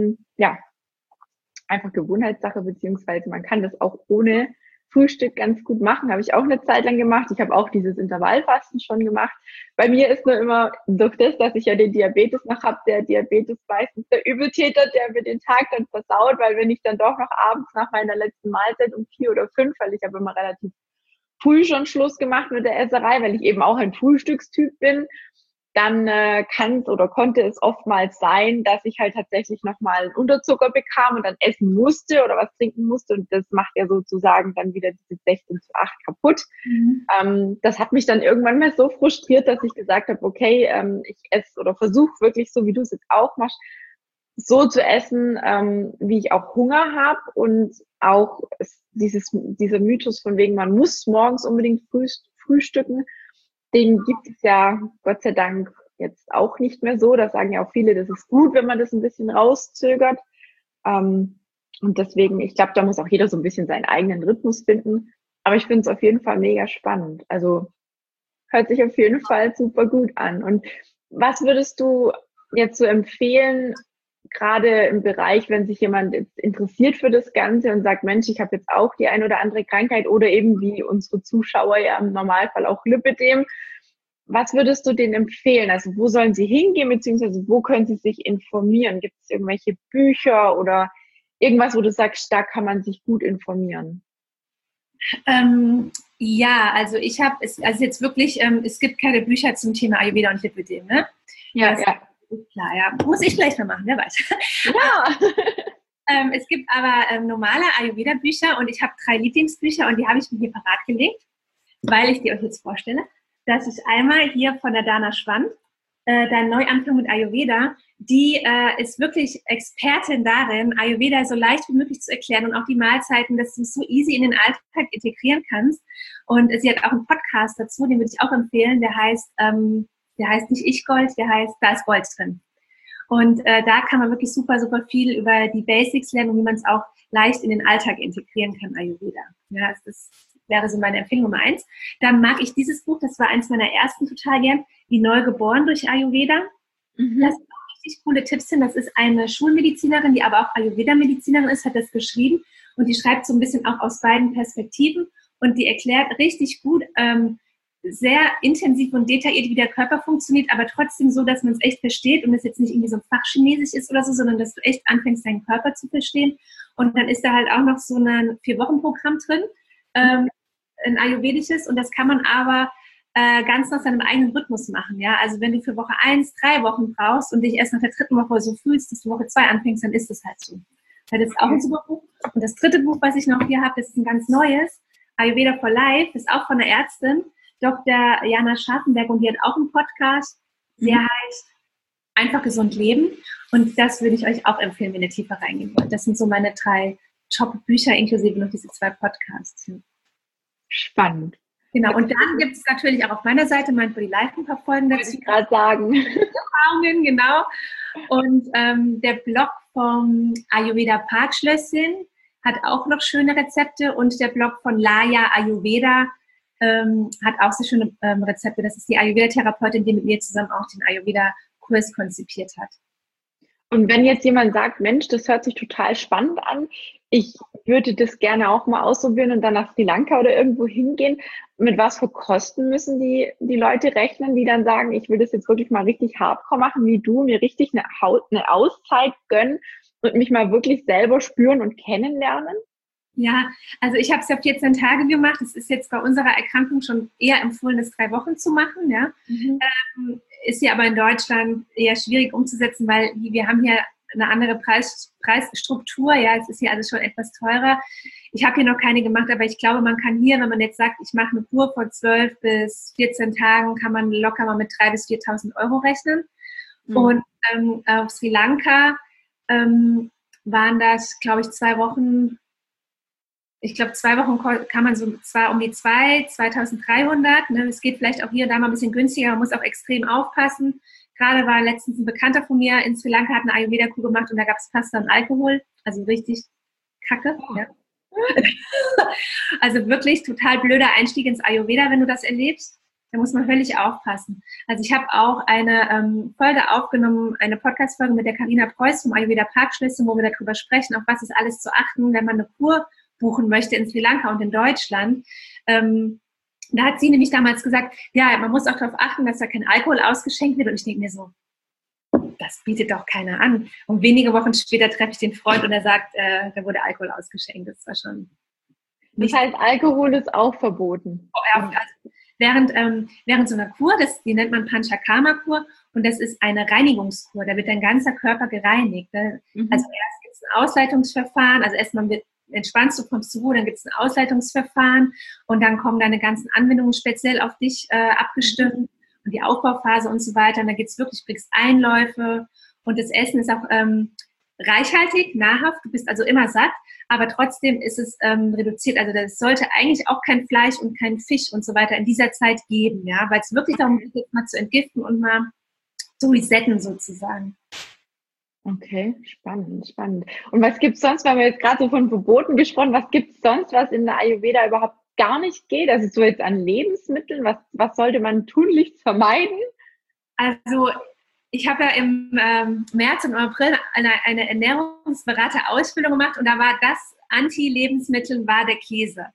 einfach Gewohnheitssache, beziehungsweise man kann das auch ohne Frühstück ganz gut machen, habe ich auch eine Zeit lang gemacht. Ich habe auch dieses Intervallfasten schon gemacht. Bei mir ist nur immer durch das, dass ich ja den Diabetes noch habe, der Diabetes meistens der Übeltäter, der mir den Tag dann versaut, weil wenn ich dann doch noch abends nach meiner letzten Mahlzeit um 4 oder 5, weil ich habe immer relativ früh schon Schluss gemacht mit der Esserei, weil ich eben auch ein Frühstückstyp bin, dann konnte es oftmals sein, dass ich halt tatsächlich nochmal einen Unterzucker bekam und dann essen musste oder was trinken musste und das macht ja sozusagen dann wieder diese 16:8 kaputt. Das hat mich dann irgendwann mal so frustriert, dass ich gesagt habe, okay, ich esse oder versuche wirklich so, wie du es jetzt auch machst, so zu essen, wie ich auch Hunger habe und auch dieser Mythos von wegen, man muss morgens unbedingt frühstücken, den gibt es ja Gott sei Dank jetzt auch nicht mehr so. Da sagen ja auch viele, das ist gut, wenn man das ein bisschen rauszögert. Und deswegen, ich glaube, da muss auch jeder so ein bisschen seinen eigenen Rhythmus finden. Aber ich finde es auf jeden Fall mega spannend. Also hört sich auf jeden Fall super gut an. Und was würdest du jetzt so empfehlen, gerade im Bereich, wenn sich jemand jetzt interessiert für das Ganze und sagt, Mensch, ich habe jetzt auch die ein oder andere Krankheit oder eben wie unsere Zuschauer ja im Normalfall auch Lipödem. Was würdest du denen empfehlen? Also wo sollen sie hingehen, beziehungsweise wo können sie sich informieren? Gibt es irgendwelche Bücher oder irgendwas, wo du sagst, da kann man sich gut informieren? Ja, also ich habe, jetzt wirklich, es gibt keine Bücher zum Thema Ayurveda und Lipödem, ne? Ja. Klar, ja. Muss ich vielleicht mal machen, wer weiß. Ja. Es gibt aber normale Ayurveda-Bücher und ich habe 3 Lieblingsbücher und die habe ich mir hier parat gelegt, weil ich die euch jetzt vorstelle. Das ist einmal hier von der Dana Schwand, Dein Neuanfang mit Ayurveda. Die ist wirklich Expertin darin, Ayurveda so leicht wie möglich zu erklären und auch die Mahlzeiten, dass du es so easy in den Alltag integrieren kannst. Und sie hat auch einen Podcast dazu, den würde ich auch empfehlen, der heißt nicht Ich Gold, der heißt Da ist Gold drin. Und da kann man wirklich super, super viel über die Basics lernen und wie man es auch leicht in den Alltag integrieren kann, Ayurveda. Ja, das wäre so meine Empfehlung Nummer 1. Dann mag ich dieses Buch, das war eins meiner ersten total gern, Die Neugeboren durch Ayurveda. Da sind auch richtig coole Tipps hin. Das ist eine Schulmedizinerin, die aber auch Ayurveda-Medizinerin ist, hat das geschrieben und die schreibt so ein bisschen auch aus beiden Perspektiven und die erklärt richtig gut, sehr intensiv und detailliert, wie der Körper funktioniert, aber trotzdem so, dass man es echt versteht und es jetzt nicht irgendwie so ein Fachchinesisch ist oder so, sondern dass du echt anfängst, deinen Körper zu verstehen. Und dann ist da halt auch noch so ein 4-Wochen-Programm drin, ein ayurvedisches, und das kann man aber ganz nach seinem eigenen Rhythmus machen. Ja? Also wenn du für Woche 1 3 Wochen brauchst und dich erst nach der 3. Woche so fühlst, dass du Woche 2 anfängst, dann ist es halt so. Das ist auch ein super Buch. Und das 3. Buch, was ich noch hier habe, das ist ein ganz neues, Ayurveda for Life, ist auch von einer Ärztin, Dr. Jana Scharfenberg, und die hat auch einen Podcast, der heißt Einfach gesund leben. Und das würde ich euch auch empfehlen, wenn ihr tiefer reingehen wollt. Das sind so meine 3 Top-Bücher, inklusive noch diese 2 Podcasts. Spannend. Genau, und dann gibt es natürlich auch auf meiner Seite mein Body Life ein paar Folgen dazu. Wollte ich gerade sagen. Erfahrungen, genau. Und der Blog vom Ayurveda Parkschlösschen hat auch noch schöne Rezepte und der Blog von Laya Ayurveda hat auch so schöne Rezepte. Das ist die Ayurveda-Therapeutin, die mit mir zusammen auch den Ayurveda-Kurs konzipiert hat. Und wenn jetzt jemand sagt, Mensch, das hört sich total spannend an, ich würde das gerne auch mal ausprobieren und dann nach Sri Lanka oder irgendwo hingehen, mit was für Kosten müssen die Leute rechnen, die dann sagen, ich will das jetzt wirklich mal richtig hardcore machen, wie du, mir richtig eine Auszeit gönnen und mich mal wirklich selber spüren und kennenlernen? Ja, also ich habe es ja 14 Tage gemacht. Es ist jetzt bei unserer Erkrankung schon eher empfohlen, das 3 Wochen zu machen. Ja. Ist ja aber in Deutschland eher schwierig umzusetzen, weil wir haben hier eine andere Preisstruktur. Ja, es ist hier alles schon etwas teurer. Ich habe hier noch keine gemacht, aber ich glaube, man kann hier, wenn man jetzt sagt, ich mache eine Kur von 12 bis 14 Tagen, kann man locker mal mit 3.000 bis 4.000 Euro rechnen. Und auf Sri Lanka waren das, glaube ich, 2 Wochen. Ich glaube, 2 Wochen kann man so um die 2.300. Ne? Es geht vielleicht auch hier und da mal ein bisschen günstiger. Man muss auch extrem aufpassen. Gerade war letztens ein Bekannter von mir in Sri Lanka, hat eine Ayurveda-Kur gemacht und da gab es Pasta und Alkohol. Also richtig Kacke. Ja. Also wirklich total blöder Einstieg ins Ayurveda, wenn du das erlebst. Da muss man völlig aufpassen. Also ich habe auch eine Folge aufgenommen, eine Podcast-Folge mit der Carina Preuß vom Ayurveda Parkschlösschen, wo wir darüber sprechen, auf was ist alles zu achten, wenn man eine Kur buchen möchte in Sri Lanka und in Deutschland. Da hat sie nämlich damals gesagt, ja, man muss auch darauf achten, dass da kein Alkohol ausgeschenkt wird. Und ich denke mir so, das bietet doch keiner an. Und wenige Wochen später treffe ich den Freund und er sagt, da wurde Alkohol ausgeschenkt. Das war schon nicht. Das heißt, Alkohol ist auch verboten. Also während so einer Kur, die nennt man Panchakarma-Kur und das ist eine Reinigungskur. Da wird dein ganzer Körper gereinigt. Ne? Also erst gibt es ein Ausleitungsverfahren, also erstmal entspannst du, kommst zur Ruhe, dann gibt es ein Ausleitungsverfahren und dann kommen deine ganzen Anwendungen speziell auf dich abgestimmt und die Aufbauphase und so weiter. Und dann gibt es wirklich, du kriegst Einläufe und das Essen ist auch reichhaltig, nahrhaft, du bist also immer satt, aber trotzdem ist es reduziert. Also das sollte eigentlich auch kein Fleisch und kein Fisch und so weiter in dieser Zeit geben, ja, weil es wirklich darum geht, jetzt mal zu entgiften und mal zu resetten sozusagen. Okay, spannend. Und was gibt es sonst, weil wir jetzt gerade so von Verboten gesprochen, was gibt es sonst, was in der Ayurveda überhaupt gar nicht geht? Also so jetzt an Lebensmitteln, was sollte man tunlichst vermeiden? Also ich habe ja im März und April eine Ernährungsberater-Ausbildung gemacht und da war das Anti-Lebensmittel war der Käse.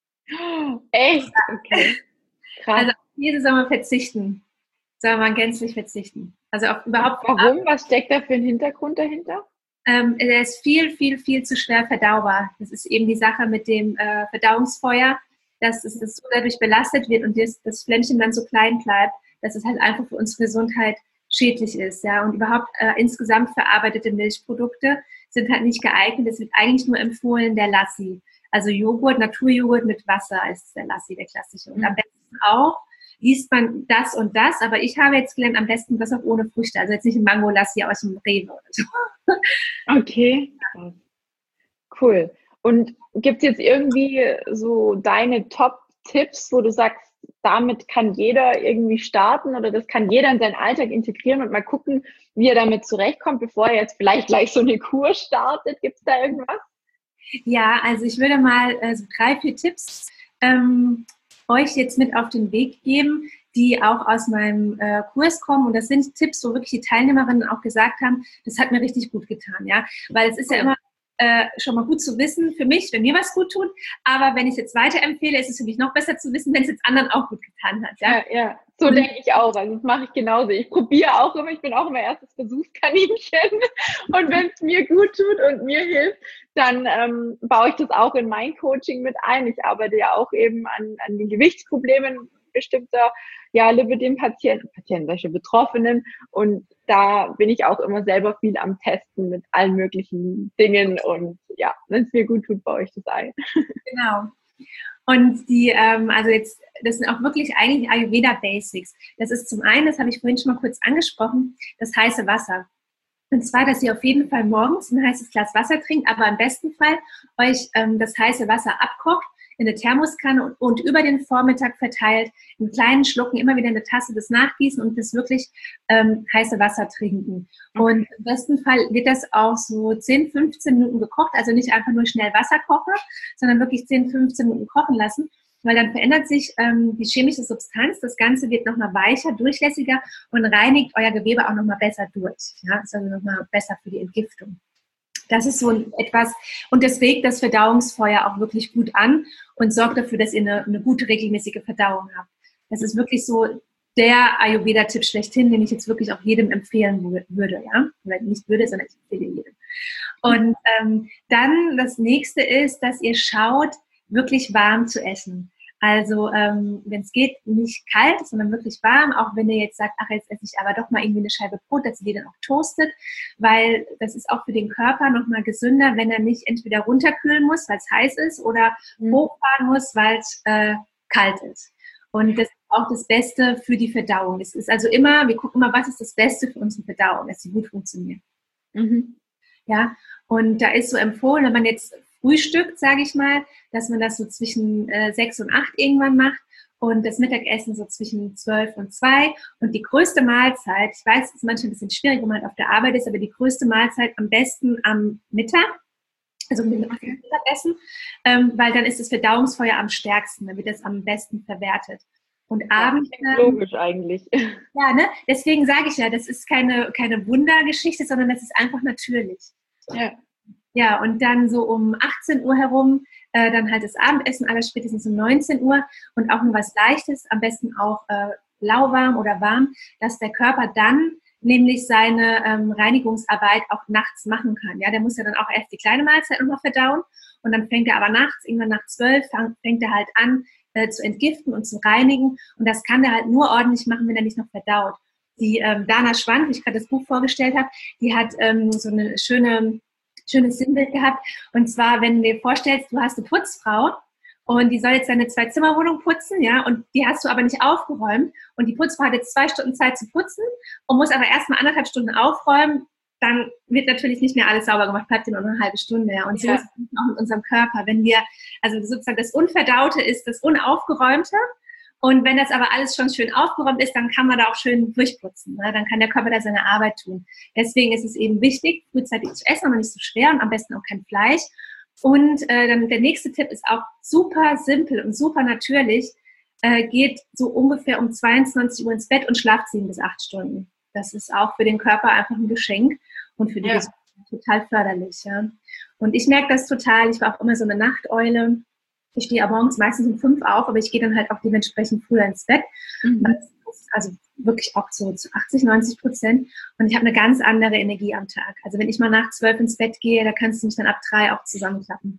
Echt? Okay. Krass. Also auf Käse soll man verzichten. Soll man gänzlich verzichten. Also auf überhaupt. Warum? Was steckt da für ein Hintergrund dahinter? Der ist viel zu schwer verdaubar. Das ist eben die Sache mit dem Verdauungsfeuer, dass es so dadurch belastet wird und das Flämmchen dann so klein bleibt, dass es halt einfach für unsere Gesundheit schädlich ist. Ja? Und überhaupt insgesamt verarbeitete Milchprodukte sind halt nicht geeignet. Es wird eigentlich nur empfohlen der Lassi. Also Joghurt, Naturjoghurt mit Wasser ist der Lassi, der klassische. Und am besten auch liest man das und das, aber ich habe jetzt gelernt, am besten das auch ohne Früchte, also jetzt nicht ein Mango-Lassi aus dem Rewe oder so. Okay, cool. Und gibt es jetzt irgendwie so deine Top-Tipps, wo du sagst, damit kann jeder irgendwie starten oder das kann jeder in seinen Alltag integrieren und mal gucken, wie er damit zurechtkommt, bevor er jetzt vielleicht gleich so eine Kur startet? Gibt es da irgendwas? Ja, also ich würde mal so 3, 4 Tipps euch jetzt mit auf den Weg geben, die auch aus meinem Kurs kommen. Und das sind Tipps, wo wirklich die Teilnehmerinnen auch gesagt haben, das hat mir richtig gut getan, ja. Weil es ist ja immer schon mal gut zu wissen für mich, wenn mir was gut tut. Aber wenn ich es jetzt weiterempfehle, ist es für mich noch besser zu wissen, wenn es jetzt anderen auch gut getan hat. Ja, ja. So denke ich auch. Also das mache ich genauso. Ich probiere auch immer, ich bin auch immer erstes Versuchskaninchen. Und wenn es mir gut tut und mir hilft, dann baue ich das auch in mein Coaching mit ein. Ich arbeite ja auch eben an den Gewichtsproblemen bestimmter Lipödem-Patienten, solche Betroffenen. Und da bin ich auch immer selber viel am Testen mit allen möglichen Dingen. Und ja, wenn es mir gut tut, baue ich das ein. Genau. Und die, also jetzt, das sind auch wirklich eigentlich Ayurveda-Basics. Das ist zum einen, das habe ich vorhin schon mal kurz angesprochen, das heiße Wasser. Und zwar, dass ihr auf jeden Fall morgens ein heißes Glas Wasser trinkt, aber im besten Fall euch das heiße Wasser abkocht in eine Thermoskanne und über den Vormittag verteilt in kleinen Schlucken immer wieder eine Tasse das nachgießen und das wirklich heiße Wasser trinken. Und im besten Fall wird das auch so 10, 15 Minuten gekocht, also nicht einfach nur schnell Wasser kochen, sondern wirklich 10, 15 Minuten kochen lassen, weil dann verändert sich die chemische Substanz, das Ganze wird nochmal weicher, durchlässiger und reinigt euer Gewebe auch nochmal besser durch. Ja, ist also nochmal besser für die Entgiftung. Das ist so etwas, und das regt das Verdauungsfeuer auch wirklich gut an und sorgt dafür, dass ihr eine gute, regelmäßige Verdauung habt. Das ist wirklich so der Ayurveda-Tipp schlechthin, den ich jetzt wirklich auch jedem empfehlen würde, ja, oder nicht würde, sondern ich empfehle jedem. Und dann das nächste ist, dass ihr schaut, wirklich warm zu essen. Also wenn es geht, nicht kalt, sondern wirklich warm, auch wenn ihr jetzt sagt, ach, jetzt esse ich aber doch mal irgendwie eine Scheibe Brot, dass ihr die dann auch toastet, weil das ist auch für den Körper nochmal gesünder, wenn er nicht entweder runterkühlen muss, weil es heiß ist, oder hochfahren muss, weil es kalt ist. Und das ist auch das Beste für die Verdauung. Es ist also immer, wir gucken immer, was ist das Beste für unsere Verdauung, dass sie gut funktioniert. Ja, und da ist so empfohlen, wenn man jetzt frühstückt, sage ich mal, dass man das so zwischen 6 und 8 irgendwann macht und das Mittagessen so zwischen 12 und 2 und die größte Mahlzeit, ich weiß, es ist manchmal ein bisschen schwierig, wenn man auf der Arbeit ist, aber die größte Mahlzeit am besten am Mittag, also Mittagessen, weil dann ist das Verdauungsfeuer am stärksten, dann wird das am besten verwertet. Und abends... logisch eigentlich. Ja, ne? Deswegen sage ich ja, das ist keine Wundergeschichte, sondern das ist einfach natürlich. Ja. Ja, und dann so um 18 Uhr herum, dann halt das Abendessen, aller spätestens um 19 Uhr und auch nur was Leichtes, am besten auch lauwarm oder warm, dass der Körper dann nämlich seine Reinigungsarbeit auch nachts machen kann. Ja, der muss ja dann auch erst die kleine Mahlzeit nochmal verdauen und dann fängt er aber nachts, irgendwann nach 12, fängt er halt an zu entgiften und zu reinigen und das kann er halt nur ordentlich machen, wenn er nicht noch verdaut. Die Dana Schwand, wie ich gerade das Buch vorgestellt habe, die hat so eine schönes Sinnbild gehabt. Und zwar, wenn du dir vorstellst, du hast eine Putzfrau und die soll jetzt deine 2-Zimmer-Wohnung putzen, ja, und die hast du aber nicht aufgeräumt und die Putzfrau hat jetzt 2 Stunden Zeit zu putzen und muss aber erstmal 1,5 Stunden aufräumen, dann wird natürlich nicht mehr alles sauber gemacht, bleibt dir nur eine halbe Stunde, ja. Und so ist es auch mit unserem Körper. Wenn wir, also sozusagen das Unverdaute ist das Unaufgeräumte. Und wenn das aber alles schon schön aufgeräumt ist, dann kann man da auch schön durchputzen. Ne? Dann kann der Körper da seine Arbeit tun. Deswegen ist es eben wichtig, frühzeitig zu essen, aber nicht so schwer und am besten auch kein Fleisch. Und dann der nächste Tipp ist auch super simpel und super natürlich. Geht so ungefähr um 22 Uhr ins Bett und schlaft 7 bis 8 Stunden. Das ist auch für den Körper einfach ein Geschenk und für die Gesundheit total förderlich. Ja? Und ich merke das total. Ich war auch immer so eine Nachteule. Ich stehe aber morgens meistens um 5 auf, aber ich gehe dann halt auch dementsprechend früher ins Bett. Also wirklich auch so zu 80-90%. Und ich habe eine ganz andere Energie am Tag. Also wenn ich mal nach 12 ins Bett gehe, da kannst du mich dann ab 3 auch zusammenklappen.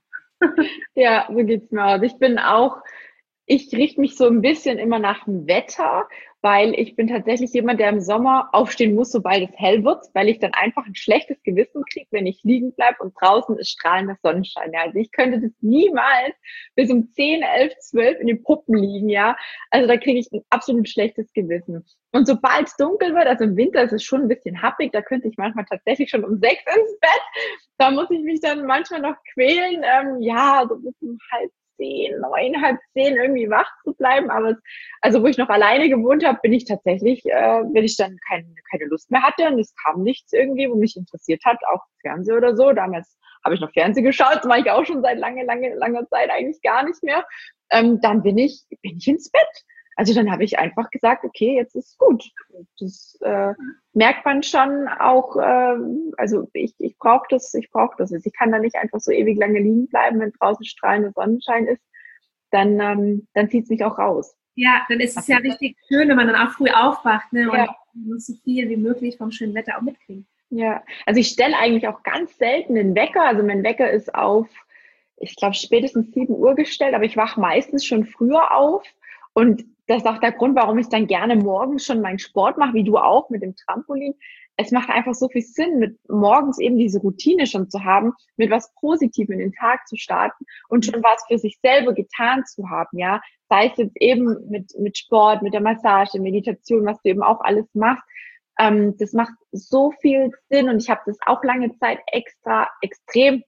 Ja, so geht's mir aus. Ich richte mich so ein bisschen immer nach dem Wetter, weil ich bin tatsächlich jemand, der im Sommer aufstehen muss, sobald es hell wird, weil ich dann einfach ein schlechtes Gewissen kriege, wenn ich liegen bleibe und draußen ist strahlender Sonnenschein. Ja, also ich könnte das niemals bis um 10, 11, 12 in den Puppen liegen, ja. Also da kriege ich ein absolut schlechtes Gewissen. Und sobald es dunkel wird, also im Winter ist es schon ein bisschen happig, da könnte ich manchmal tatsächlich schon um 6 ins Bett. Da muss ich mich dann manchmal noch quälen, so bis um 9:30, 9:30 irgendwie wach zu bleiben, aber also wo ich noch alleine gewohnt habe, bin ich tatsächlich, wenn ich dann keine Lust mehr hatte und es kam nichts irgendwie, wo mich interessiert hat, auch Fernsehen oder so. Damals habe ich noch Fernsehen geschaut, das mache ich auch schon seit langer Zeit eigentlich gar nicht mehr. Dann bin ich ins Bett. Also dann habe ich einfach gesagt, okay, jetzt ist gut. Das merkt man schon auch, also ich brauche das. Also ich kann da nicht einfach so ewig lange liegen bleiben, wenn draußen strahlender Sonnenschein ist, dann zieht es mich auch raus. Ja, dann ist es ja richtig schön, wenn man dann auch früh aufwacht, ne? Und muss so viel wie möglich vom schönen Wetter auch mitkriegen. Ja, also ich stelle eigentlich auch ganz selten den Wecker. Also mein Wecker ist auf, ich glaube, spätestens 7 Uhr gestellt, aber ich wache meistens schon früher auf. Und das ist auch der Grund, warum ich dann gerne morgens schon meinen Sport mache, wie du auch mit dem Trampolin. Es macht einfach so viel Sinn, mit morgens eben diese Routine schon zu haben, mit was Positivem in den Tag zu starten und schon was für sich selber getan zu haben, ja. Sei es jetzt eben mit Sport, mit der Massage, Meditation, was du eben auch alles machst. Das macht so viel Sinn und ich habe das auch lange Zeit extrem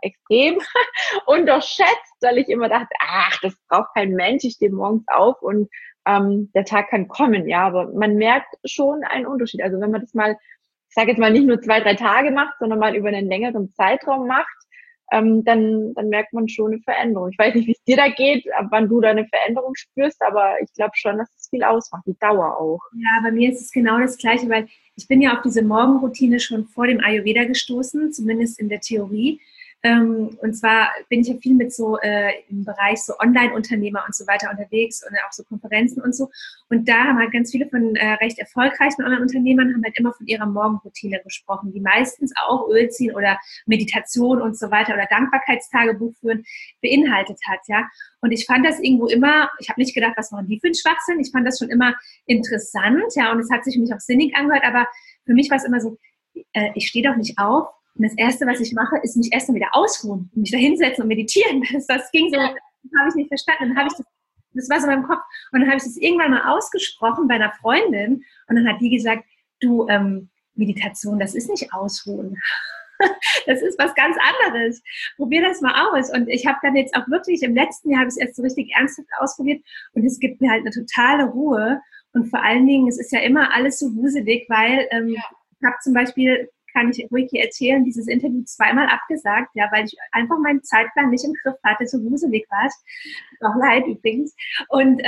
unterschätzt, weil ich immer dachte, ach, das braucht kein Mensch, ich stehe morgens auf und der Tag kann kommen, ja, aber man merkt schon einen Unterschied. Also wenn man das mal, ich sage jetzt mal nicht nur 2-3 Tage macht, sondern mal über einen längeren Zeitraum macht, dann merkt man schon eine Veränderung. Ich weiß nicht, wie es dir da geht, ab wann du da eine Veränderung spürst, aber ich glaube schon, dass es viel ausmacht, die Dauer auch. Ja, bei mir ist es genau das Gleiche, weil ich bin ja auf diese Morgenroutine schon vor dem Ayurveda gestoßen, zumindest in der Theorie. Und zwar bin ich ja viel mit so im Bereich so Online-Unternehmer und so weiter unterwegs und auch so Konferenzen und so. Und da haben halt ganz viele von recht erfolgreichen Online-Unternehmern haben halt immer von ihrer Morgenroutine gesprochen, die meistens auch Öl ziehen oder Meditation und so weiter oder Dankbarkeitstagebuch führen beinhaltet hat, ja. Und ich fand das irgendwo immer, ich habe nicht gedacht, was machen die für einen Schwachsinn. Ich fand das schon immer interessant, ja, und es hat sich für mich auch sinnig angehört, aber für mich war es immer so, ich stehe doch nicht auf. Und das Erste, was ich mache, ist mich erst mal wieder ausruhen, mich da hinsetzen und meditieren. Das ging so, das habe ich nicht verstanden. Dann habe ich das war so in meinem Kopf. Und dann habe ich das irgendwann mal ausgesprochen bei einer Freundin. Und dann hat die gesagt, du, Meditation, das ist nicht ausruhen. Das ist was ganz anderes. Probier das mal aus. Und ich habe dann jetzt auch wirklich, im letzten Jahr habe ich es erst so richtig ernsthaft ausprobiert. Und es gibt mir halt eine totale Ruhe. Und vor allen Dingen, es ist ja immer alles so wuselig, weil ich habe zum Beispiel, kann ich ruhig hier erzählen, dieses Interview 2-mal abgesagt, ja, weil ich einfach meinen Zeitplan nicht im Griff hatte, so wuselig war es. Auch leid übrigens. Und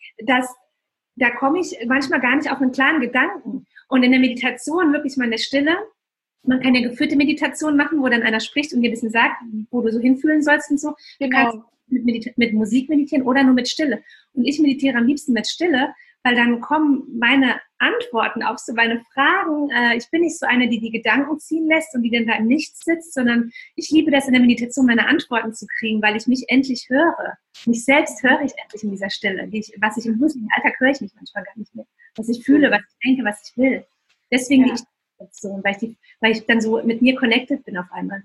da komme ich manchmal gar nicht auf einen klaren Gedanken. Und in der Meditation wirklich mal in der Stille, man kann ja geführte Meditation machen, wo dann einer spricht und dir ein bisschen sagt, wo du so hinfühlen sollst und so. Du kannst mit Musik meditieren oder nur mit Stille. Und ich meditiere am liebsten mit Stille, weil dann kommen meine Antworten auf so meine Fragen. Ich bin nicht so eine, die Gedanken ziehen lässt und die dann da im Nichts sitzt, sondern ich liebe das in der Meditation, meine Antworten zu kriegen, weil ich mich endlich höre. Mich selbst höre ich endlich in dieser Stille. Was ich im beruflichen Alltag höre ich mich manchmal gar nicht mehr. Was ich fühle, was ich denke, was ich will. Deswegen gehe ich Meditation, weil ich dann so mit mir connected bin auf einmal.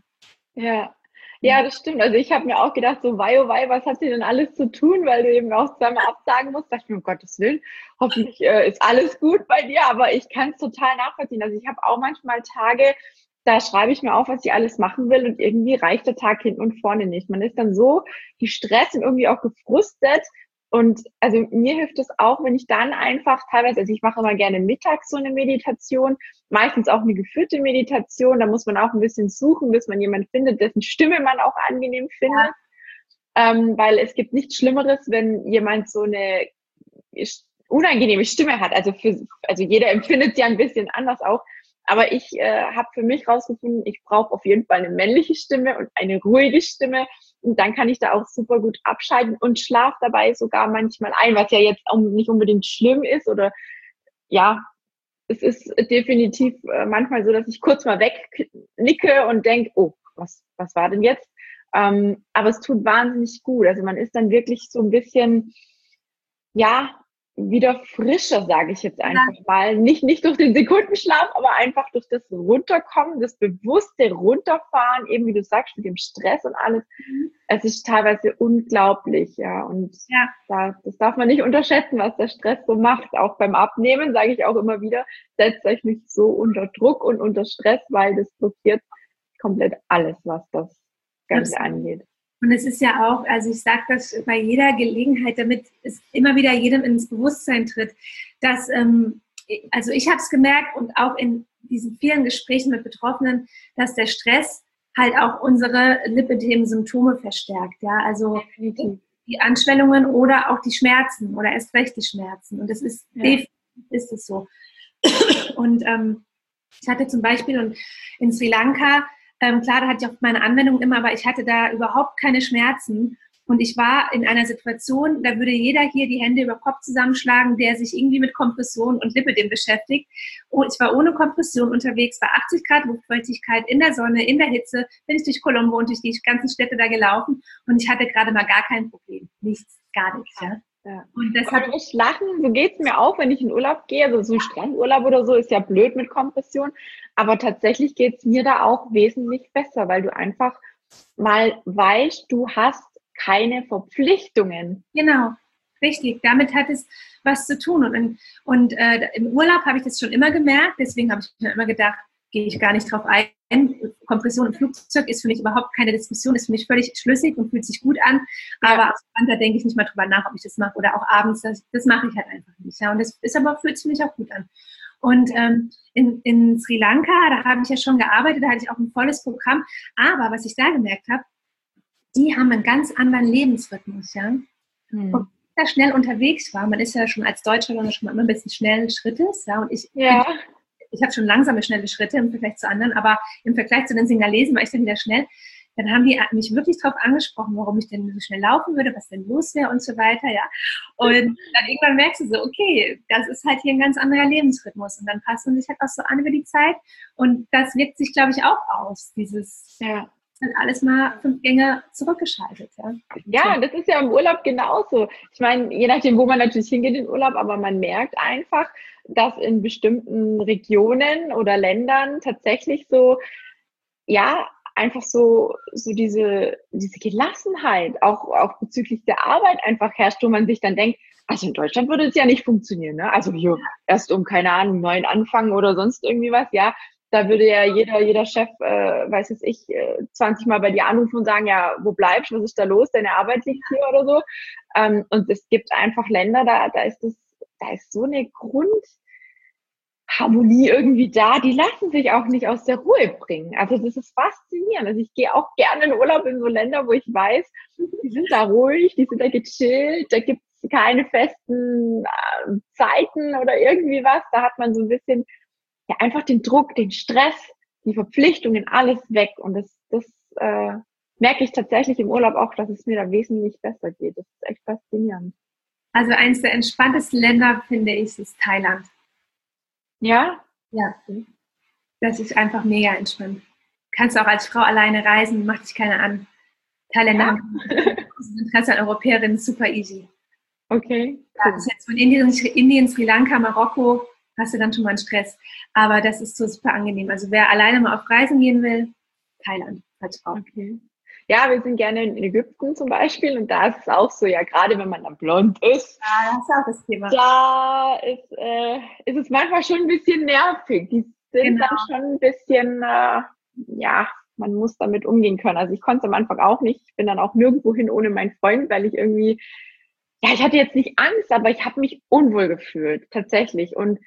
Ja, das stimmt. Also ich habe mir auch gedacht, so wei, oh wei, was hat sie denn alles zu tun, weil du eben auch 2-mal absagen musst. Da dachte ich mir, um Gottes Willen, hoffentlich ist alles gut bei dir, aber ich kann es total nachvollziehen. Also ich habe auch manchmal Tage, da schreibe ich mir auf, was ich alles machen will und irgendwie reicht der Tag hinten und vorne nicht. Man ist dann so gestresst und irgendwie auch gefrustet. Und also mir hilft es auch, wenn ich dann einfach teilweise, also ich mache immer gerne mittags so eine Meditation, meistens auch eine geführte Meditation, da muss man auch ein bisschen suchen, bis man jemanden findet, dessen Stimme man auch angenehm findet, weil es gibt nichts Schlimmeres, wenn jemand so eine unangenehme Stimme hat, also jeder empfindet sie ein bisschen anders auch, aber ich habe für mich rausgefunden, ich brauche auf jeden Fall eine männliche Stimme und eine ruhige Stimme. Und dann kann ich da auch super gut abschalten und schlafe dabei sogar manchmal ein, was ja jetzt auch nicht unbedingt schlimm ist oder ja, es ist definitiv manchmal so, dass ich kurz mal wegnicke und denke, oh, was war denn jetzt? Aber es tut wahnsinnig gut. Also man ist dann wirklich so ein bisschen, ja, wieder frischer, sage ich jetzt einfach mal. Nicht durch den Sekundenschlaf, aber einfach durch das Runterkommen, das bewusste Runterfahren, eben wie du sagst, mit dem Stress und alles. Es ist teilweise unglaublich, ja. Und das darf man nicht unterschätzen, was der Stress so macht. Auch beim Abnehmen sage ich auch immer wieder, setzt euch nicht so unter Druck und unter Stress, weil das blockiert komplett alles, was das Ganze angeht. Und es ist ja auch, also ich sage das bei jeder Gelegenheit, damit es immer wieder jedem ins Bewusstsein tritt, dass, also ich habe es gemerkt und auch in diesen vielen Gesprächen mit Betroffenen, dass der Stress halt auch unsere Lipödem-Symptome verstärkt, ja, also die Anschwellungen oder auch die Schmerzen oder erst recht die Schmerzen. Und das ist definitiv ist es so. Und ich hatte zum Beispiel in Sri Lanka, klar, da hatte ich auch meine Anwendung immer, aber ich hatte da überhaupt keine Schmerzen. Und ich war in einer Situation, da würde jeder hier die Hände über Kopf zusammenschlagen, der sich irgendwie mit Kompression und Lipödem beschäftigt. Und ich war ohne Kompression unterwegs, bei 80 Grad Luftfeuchtigkeit, in der Sonne, in der Hitze, bin ich durch Colombo und durch die ganzen Städte da gelaufen. Und ich hatte gerade mal gar kein Problem. Nichts, gar nichts, ja. Und deshalb ich lachen, so geht's mir auch, wenn ich in Urlaub gehe, also so ein Strandurlaub oder so, ist ja blöd mit Kompression, aber tatsächlich geht's mir da auch wesentlich besser, weil du einfach mal weißt, du hast keine Verpflichtungen. Genau. Richtig, damit hat es was zu tun. Und im Urlaub habe ich das schon immer gemerkt, deswegen habe ich mir immer gedacht, gehe ich gar nicht drauf ein. Kompression im Flugzeug ist für mich überhaupt keine Diskussion, ist für mich völlig schlüssig und fühlt sich gut an. Aber auf Strand, da denke ich nicht mal drüber nach, ob ich das mache. Oder auch abends, das mache ich halt einfach nicht. Ja. Und das ist aber, fühlt sich für mich auch gut an. Und in Sri Lanka, da habe ich ja schon gearbeitet, da hatte ich auch ein volles Programm. Aber was ich da gemerkt habe, die haben einen ganz anderen Lebensrhythmus. Ja. Und wenn ich da schnell unterwegs war, man ist ja schon als Deutscher schon mal immer ein bisschen schnellen Schrittes. Ja. Und ich habe schon langsame, schnelle Schritte im Vergleich zu anderen, aber im Vergleich zu den Singalesen war ich dann wieder schnell. Dann haben die mich wirklich darauf angesprochen, warum ich denn so schnell laufen würde, was denn los wäre und so weiter, ja. Und dann irgendwann merkst du so, okay, das ist halt hier ein ganz anderer Lebensrhythmus und dann passt man sich halt auch so an über die Zeit und das wirkt sich, glaube ich, auch aus, dieses alles mal 5 Gänge zurückgeschaltet, ja. Ja, das ist ja im Urlaub genauso. Ich meine, je nachdem, wo man natürlich hingeht in Urlaub, aber man merkt einfach, dass in bestimmten Regionen oder Ländern tatsächlich so, einfach so diese Gelassenheit auch bezüglich der Arbeit einfach herrscht, wo man sich dann denkt, also in Deutschland würde es ja nicht funktionieren, ne? Also hier erst um, keine Ahnung, 9 anfangen oder sonst irgendwie was, ja. Da würde ja jeder Chef, 20 Mal bei dir anrufen und sagen, ja, wo bleibst du, was ist da los, deine Arbeit liegt hier oder so. Und es gibt einfach Länder, da ist so eine Grundharmonie irgendwie da, die lassen sich auch nicht aus der Ruhe bringen. Also das ist faszinierend. Also ich gehe auch gerne in Urlaub in so Länder, wo ich weiß, die sind da ruhig, die sind da gechillt, da gibt es keine festen Zeiten oder irgendwie was. Da hat man so ein bisschen einfach den Druck, den Stress, die Verpflichtungen, alles weg. Und das merke ich tatsächlich im Urlaub auch, dass es mir da wesentlich besser geht. Das ist echt faszinierend. Also eines der entspanntesten Länder, finde ich, ist Thailand. Ja? Ja. Das ist einfach mega entspannt. Kannst auch als Frau alleine reisen, macht dich keiner an. Thailänder haben das Interesse an Europäerinnen super easy. Okay. Cool. Ja, das ist jetzt von Indien, Sri Lanka, Marokko, hast du dann schon mal einen Stress. Aber das ist so super angenehm. Also wer alleine mal auf Reisen gehen will, Thailand als Frau. Okay. Ja, wir sind gerne in Ägypten zum Beispiel und da ist es auch so, ja, gerade wenn man dann blond ist. Ja, das ist auch das Thema. Da ist es manchmal schon ein bisschen nervig. Die sind dann schon ein bisschen, man muss damit umgehen können. Also ich konnte es am Anfang auch nicht. Ich bin dann auch nirgendwo hin ohne meinen Freund, weil ich irgendwie, ich hatte jetzt nicht Angst, aber ich habe mich unwohl gefühlt, tatsächlich. Und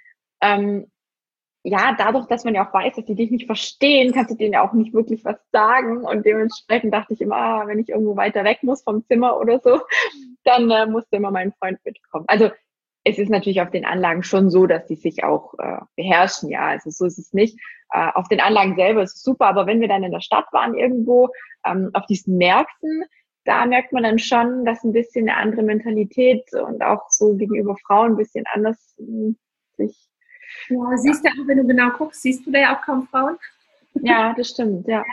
dadurch, dass man ja auch weiß, dass die dich nicht verstehen, kannst du denen ja auch nicht wirklich was sagen. Und dementsprechend dachte ich immer, wenn ich irgendwo weiter weg muss vom Zimmer oder so, dann musste immer mein Freund mitkommen. Also es ist natürlich auf den Anlagen schon so, dass die sich auch beherrschen. Ja, also so ist es nicht. Auf den Anlagen selber ist es super, aber wenn wir dann in der Stadt waren irgendwo, auf diesen Märkten, da merkt man dann schon, dass ein bisschen eine andere Mentalität und auch so gegenüber Frauen ein bisschen anders sich. Ja, siehst du auch, wenn du genau guckst, siehst du da ja auch kaum Frauen. Ja, das stimmt, ja.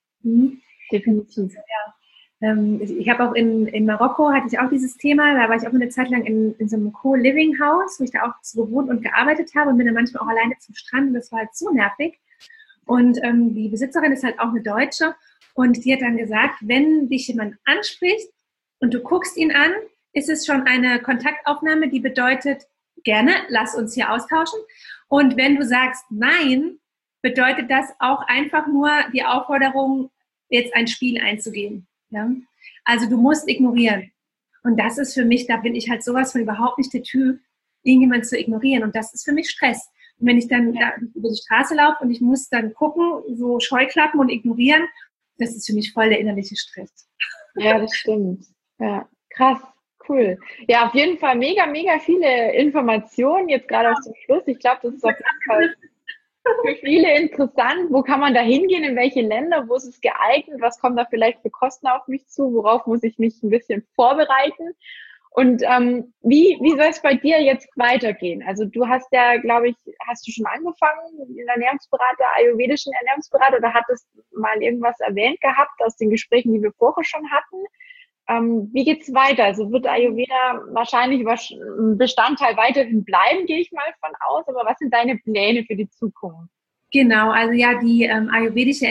Definitiv. Ja. Ich habe auch in Marokko, hatte ich auch dieses Thema, da war ich auch eine Zeit lang in so einem Co-Living-Haus, wo ich da auch so gewohnt und gearbeitet habe und bin dann manchmal auch alleine zum Strand und das war halt so nervig. Und die Besitzerin ist halt auch eine Deutsche und die hat dann gesagt, wenn dich jemand anspricht und du guckst ihn an, ist es schon eine Kontaktaufnahme, die bedeutet, gerne, lass uns hier austauschen. Und wenn du sagst nein, bedeutet das auch einfach nur die Aufforderung, jetzt ein Spiel einzugehen. Ja? Also du musst ignorieren. Und das ist für mich, da bin ich halt sowas von überhaupt nicht der Typ, irgendjemand zu ignorieren. Und das ist für mich Stress. Und wenn ich dann da über die Straße laufe und ich muss dann gucken, so Scheuklappen und ignorieren, das ist für mich voll der innerliche Stress. Ja, das stimmt. Ja, krass. Cool. Ja, auf jeden Fall mega, mega viele Informationen jetzt gerade zum Schluss. Ich glaube, das ist auf jeden Fall für viele interessant. Wo kann man da hingehen? In welche Länder? Wo ist es geeignet? Was kommt da vielleicht für Kosten auf mich zu? Worauf muss ich mich ein bisschen vorbereiten? Und wie soll es bei dir jetzt weitergehen? Also du hast ja, glaube ich, hast du schon angefangen mit den ayurvedischen Ernährungsberater oder hattest mal irgendwas erwähnt gehabt aus den Gesprächen, die wir vorher schon hatten? Wie geht's weiter? Also wird Ayurveda wahrscheinlich ein Bestandteil weiterhin bleiben, gehe ich mal von aus. Aber was sind deine Pläne für die Zukunft? Genau, also ja, die ayurvedische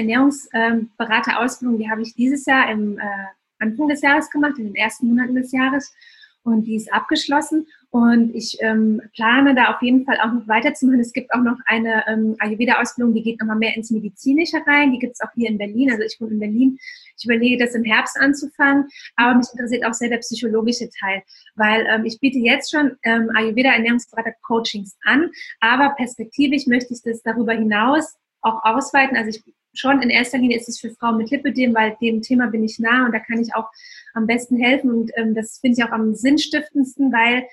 Ernährungsberaterausbildung, die habe ich dieses Jahr im Anfang des Jahres gemacht, in den ersten Monaten des Jahres. und die ist abgeschlossen. Und ich plane da auf jeden Fall auch noch weiterzumachen. Es gibt auch noch eine Ayurveda-Ausbildung, die geht nochmal mehr ins Medizinische rein. Die gibt es auch hier in Berlin. Also ich wohne in Berlin. Ich überlege, das im Herbst anzufangen. Aber mich interessiert auch sehr der psychologische Teil, weil ich biete jetzt schon Ayurveda-Ernährungsberater-Coachings an. Aber perspektivisch möchte ich das darüber hinaus auch ausweiten. Also ich schon in erster Linie ist es für Frauen mit Lipödem, weil dem Thema bin ich nah und da kann ich auch am besten helfen und das finde ich auch am sinnstiftendsten, weil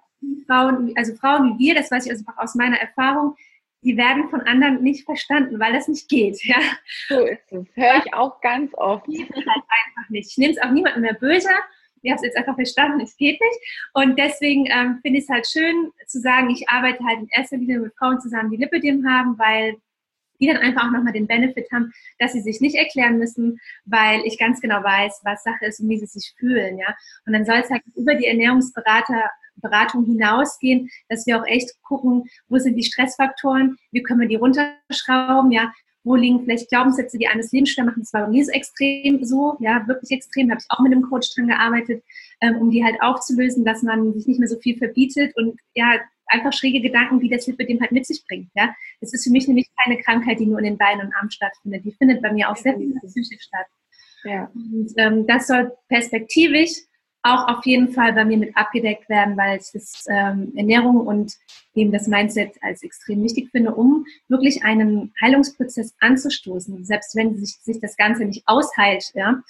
Frauen wie wir, das weiß ich also auch aus meiner Erfahrung, die werden von anderen nicht verstanden, weil das nicht geht. Ja. So ist es. Höre ich auch ganz oft. Das geht halt einfach nicht. Ich nehme es auch niemandem mehr böse. Ich habe es jetzt einfach verstanden, es geht nicht. Und deswegen finde ich es halt schön zu sagen, ich arbeite halt in erster Linie mit Frauen zusammen, die Lipödem haben, weil die dann einfach auch nochmal den Benefit haben, dass sie sich nicht erklären müssen, weil ich ganz genau weiß, was Sache ist und wie sie sich fühlen, ja. Und dann soll es halt über die Ernährungsberatung hinausgehen, dass wir auch echt gucken, wo sind die Stressfaktoren, wie können wir die runterschrauben, ja. Wo liegen vielleicht Glaubenssätze, die einem das Leben schwer machen. Das war bei mir so extrem so, ja, wirklich extrem. Da habe ich auch mit einem Coach dran gearbeitet, um die halt aufzulösen, dass man sich nicht mehr so viel verbietet und ja, einfach schräge Gedanken, die das Lipödem halt mit sich bringt. Ja? Es ist für mich nämlich keine Krankheit, die nur in den Beinen und Armen stattfindet. Die findet bei mir auch sehr viel psychisch statt. Ja. Und das soll perspektivisch auch auf jeden Fall bei mir mit abgedeckt werden, weil ich das Ernährung und eben das Mindset als extrem wichtig finde, um wirklich einen Heilungsprozess anzustoßen, selbst wenn sich das Ganze nicht ausheilt, ja?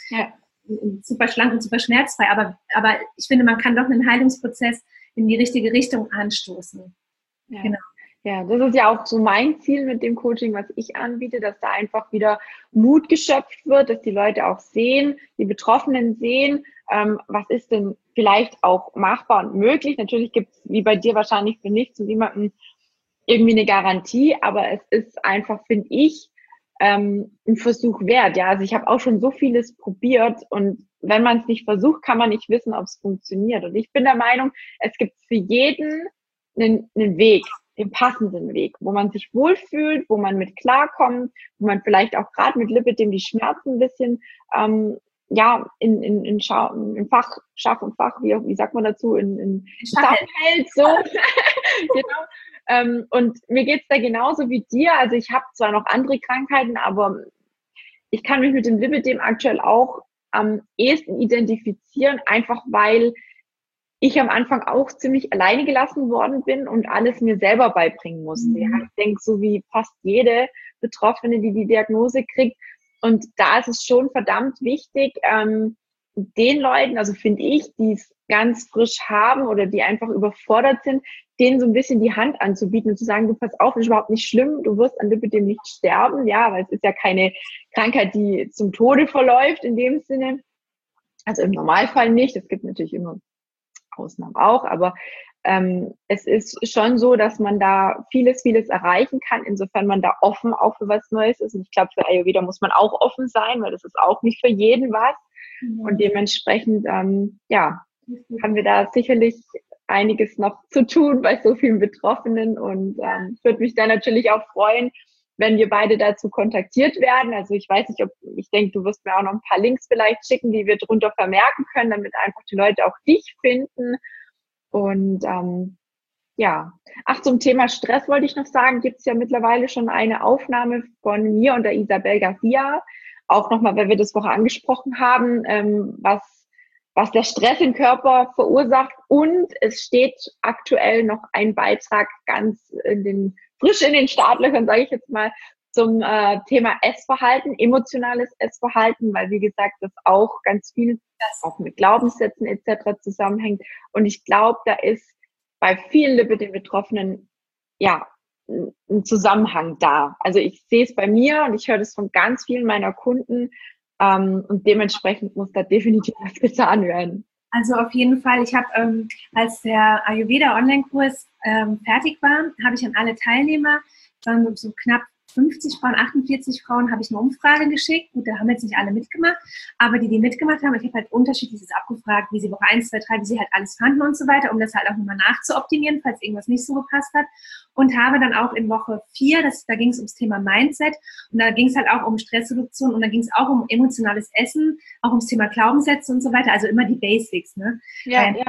Super schlank und super schmerzfrei, aber ich finde, man kann doch einen Heilungsprozess in die richtige Richtung anstoßen. Ja. Genau. Ja, das ist ja auch so mein Ziel mit dem Coaching, was ich anbiete, dass da einfach wieder Mut geschöpft wird, dass die Leute auch sehen, die Betroffenen sehen, was ist denn vielleicht auch machbar und möglich. Natürlich gibt es, wie bei dir wahrscheinlich für nichts und niemandem irgendwie eine Garantie, aber es ist einfach, finde ich, ein Versuch wert. Ja, also ich habe auch schon so vieles probiert und wenn man es nicht versucht, kann man nicht wissen, ob es funktioniert. Und ich bin der Meinung, es gibt für jeden einen Weg, den passenden Weg, wo man sich wohlfühlt, wo man mit klarkommt, wo man vielleicht auch gerade mit Lipödem die Schmerzen ein bisschen in Fach, Schach und Fach, wie sagt man dazu, in Zusammenhält, so. Genau. Und mir geht's da genauso wie dir. Also ich habe zwar noch andere Krankheiten, aber ich kann mich mit dem Lipödem aktuell auch am ehesten identifizieren, einfach weil ich am Anfang auch ziemlich alleine gelassen worden bin und alles mir selber beibringen musste. Ja, ich denke, so wie fast jede Betroffene, die die Diagnose kriegt. Und da ist es schon verdammt wichtig, den Leuten, also finde ich, die es ganz frisch haben oder die einfach überfordert sind, denen so ein bisschen die Hand anzubieten und zu sagen, du pass auf, das ist überhaupt nicht schlimm, du wirst an Lipödem nicht sterben, ja, weil es ist ja keine Krankheit, die zum Tode verläuft in dem Sinne. Also im Normalfall nicht, es gibt natürlich immer Ausnahmen auch, aber es ist schon so, dass man da vieles erreichen kann, insofern man da offen auch für was Neues ist. Und ich glaube, für Ayurveda muss man auch offen sein, weil das ist auch nicht für jeden was. Und dementsprechend, haben wir da sicherlich einiges noch zu tun bei so vielen Betroffenen. Und ich würde mich da natürlich auch freuen, wenn wir beide dazu kontaktiert werden. Also ich weiß nicht, ich denke, du wirst mir auch noch ein paar Links vielleicht schicken, die wir drunter vermerken können, damit einfach die Leute auch dich finden. Und zum Thema Stress wollte ich noch sagen, gibt es ja mittlerweile schon eine Aufnahme von mir und der Isabel Garcia, auch nochmal, weil wir das vorher angesprochen haben, was der Stress im Körper verursacht. Und es steht aktuell noch ein Beitrag frisch in den Startlöchern, sage ich jetzt mal, zum Thema Essverhalten, emotionales Essverhalten, weil wie gesagt, das auch ganz viel auch mit Glaubenssätzen etc. zusammenhängt. Und ich glaube, da ist bei vielen Lipödem-Betroffenen ein Zusammenhang da. Also ich sehe es bei mir und ich höre das von ganz vielen meiner Kunden und dementsprechend muss da definitiv was getan werden. Also auf jeden Fall, ich habe, als der Ayurveda-Online-Kurs fertig war, habe ich an alle Teilnehmer, waren so knapp 50 Frauen, 48 Frauen, habe ich eine Umfrage geschickt. Gut, da haben jetzt nicht alle mitgemacht, aber die mitgemacht haben, ich habe halt unterschiedliches abgefragt, wie sie Woche 1, 2, 3, wie sie halt alles fanden und so weiter, um das halt auch nochmal nachzuoptimieren, falls irgendwas nicht so gepasst hat. Und habe dann auch in Woche 4, da ging es ums Thema Mindset und da ging es halt auch um Stressreduktion und da ging es auch um emotionales Essen, auch ums Thema Glaubenssätze und so weiter, also immer die Basics, ne? Ja.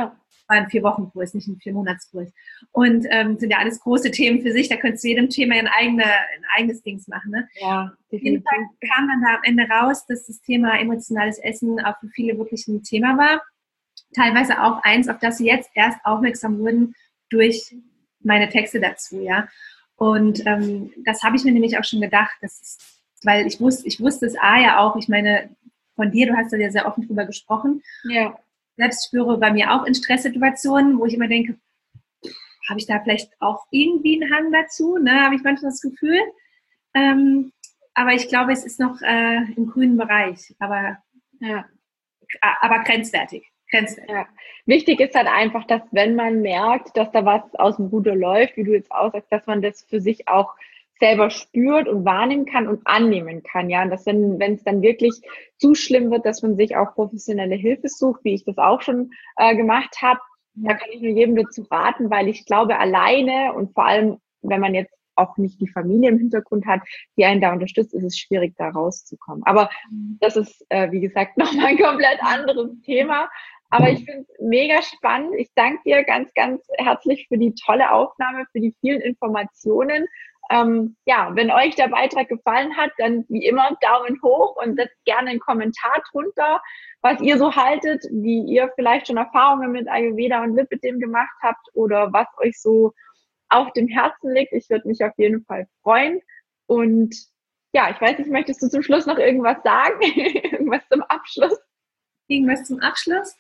war ein 4-Wochen-Kurs, nicht ein 4-Monats-Kurs. Und sind ja alles große Themen für sich, da könntest du jedem Thema ein eigenes Dings machen. Ne? Ja, definitiv. Auf jeden Fall kam dann da am Ende raus, dass das Thema emotionales Essen auch für viele wirklich ein Thema war. Teilweise auch eins, auf das sie jetzt erst aufmerksam wurden durch meine Texte dazu, ja. Und das habe ich mir nämlich auch schon gedacht, weil ich wusste es ja auch, ich meine, von dir, du hast da ja sehr offen drüber gesprochen. Ja. Selbst spüre bei mir auch in Stresssituationen, wo ich immer denke, habe ich da vielleicht auch irgendwie einen Hang dazu, ne? Habe ich manchmal das Gefühl. Aber ich glaube, es ist noch im grünen Bereich, aber grenzwertig. Ja. Wichtig ist halt einfach, dass wenn man merkt, dass da was aus dem Ruder läuft, wie du jetzt auch sagst, dass man das für sich auch selber spürt und wahrnehmen kann und annehmen kann, ja, und dass wenn es dann wirklich zu schlimm wird, dass man sich auch professionelle Hilfe sucht, wie ich das auch schon gemacht habe. Da kann ich nur jedem dazu raten, weil ich glaube, alleine und vor allem, wenn man jetzt auch nicht die Familie im Hintergrund hat, die einen da unterstützt, ist es schwierig, da rauszukommen. Aber das ist, wie gesagt, nochmal ein komplett anderes Thema. Aber ich finde es mega spannend. Ich danke dir ganz, ganz herzlich für die tolle Aufnahme, für die vielen Informationen. Wenn euch der Beitrag gefallen hat, dann wie immer Daumen hoch und setzt gerne einen Kommentar drunter, was ihr so haltet, wie ihr vielleicht schon Erfahrungen mit Ayurveda und Lipidem gemacht habt oder was euch so auf dem Herzen liegt. Ich würde mich auf jeden Fall freuen. Und ja, ich weiß nicht, möchtest du zum Schluss noch irgendwas sagen? Irgendwas zum Abschluss? Irgendwas zum Abschluss?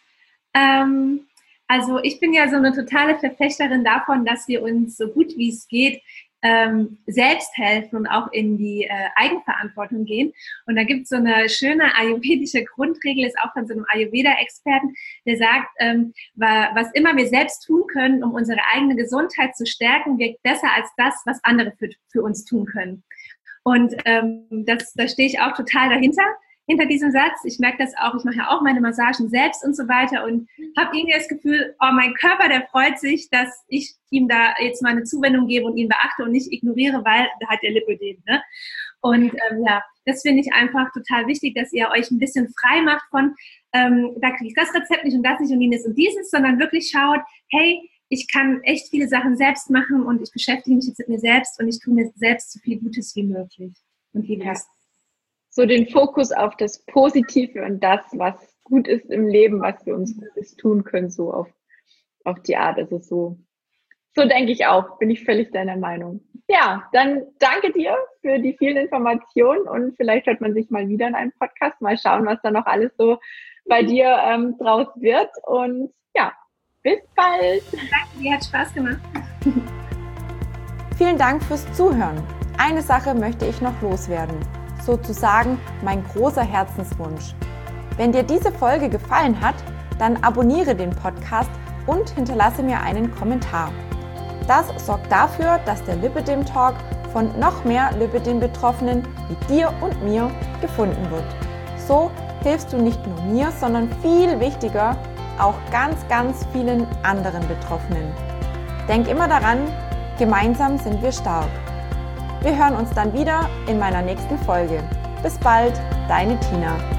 Also ich bin ja so eine totale Verfechterin davon, dass wir uns so gut wie es geht selbst helfen und auch in die Eigenverantwortung gehen. Und da gibt es so eine schöne ayurvedische Grundregel, ist auch von so einem Ayurveda-Experten, der sagt, was immer wir selbst tun können, um unsere eigene Gesundheit zu stärken, wirkt besser als das, was andere für uns tun können. Und da stehe ich auch total dahinter, hinter diesem Satz. Ich merke das auch, ich mache ja auch meine Massagen selbst und so weiter und habe irgendwie das Gefühl, mein Körper, der freut sich, dass ich ihm da jetzt mal eine Zuwendung gebe und ihn beachte und nicht ignoriere, weil da hat der Lipidem, ne? Und das finde ich einfach total wichtig, dass ihr euch ein bisschen frei macht von, da kriege ich das Rezept nicht und das nicht und jenes und dieses, sondern wirklich schaut, hey, ich kann echt viele Sachen selbst machen und ich beschäftige mich jetzt mit mir selbst und ich tue mir selbst so viel Gutes wie möglich. Und so den Fokus auf das Positive und das, was gut ist im Leben, was wir uns Gutes tun können, so auf die Art. Also so denke ich auch, bin ich völlig deiner Meinung. Ja, dann danke dir für die vielen Informationen und vielleicht hört man sich mal wieder in einem Podcast, mal schauen, was da noch alles so bei dir draus wird und ja, bis bald. Danke, dir hat Spaß gemacht. Vielen Dank fürs Zuhören. Eine Sache möchte ich noch loswerden. Sozusagen mein großer Herzenswunsch. Wenn dir diese Folge gefallen hat, dann abonniere den Podcast und hinterlasse mir einen Kommentar. Das sorgt dafür, dass der Lipidem Talk von noch mehr Lipidem-Betroffenen wie dir und mir gefunden wird. So hilfst du nicht nur mir, sondern viel wichtiger auch ganz, ganz vielen anderen Betroffenen. Denk immer daran, gemeinsam sind wir stark. Wir hören uns dann wieder in meiner nächsten Folge. Bis bald, deine Tina.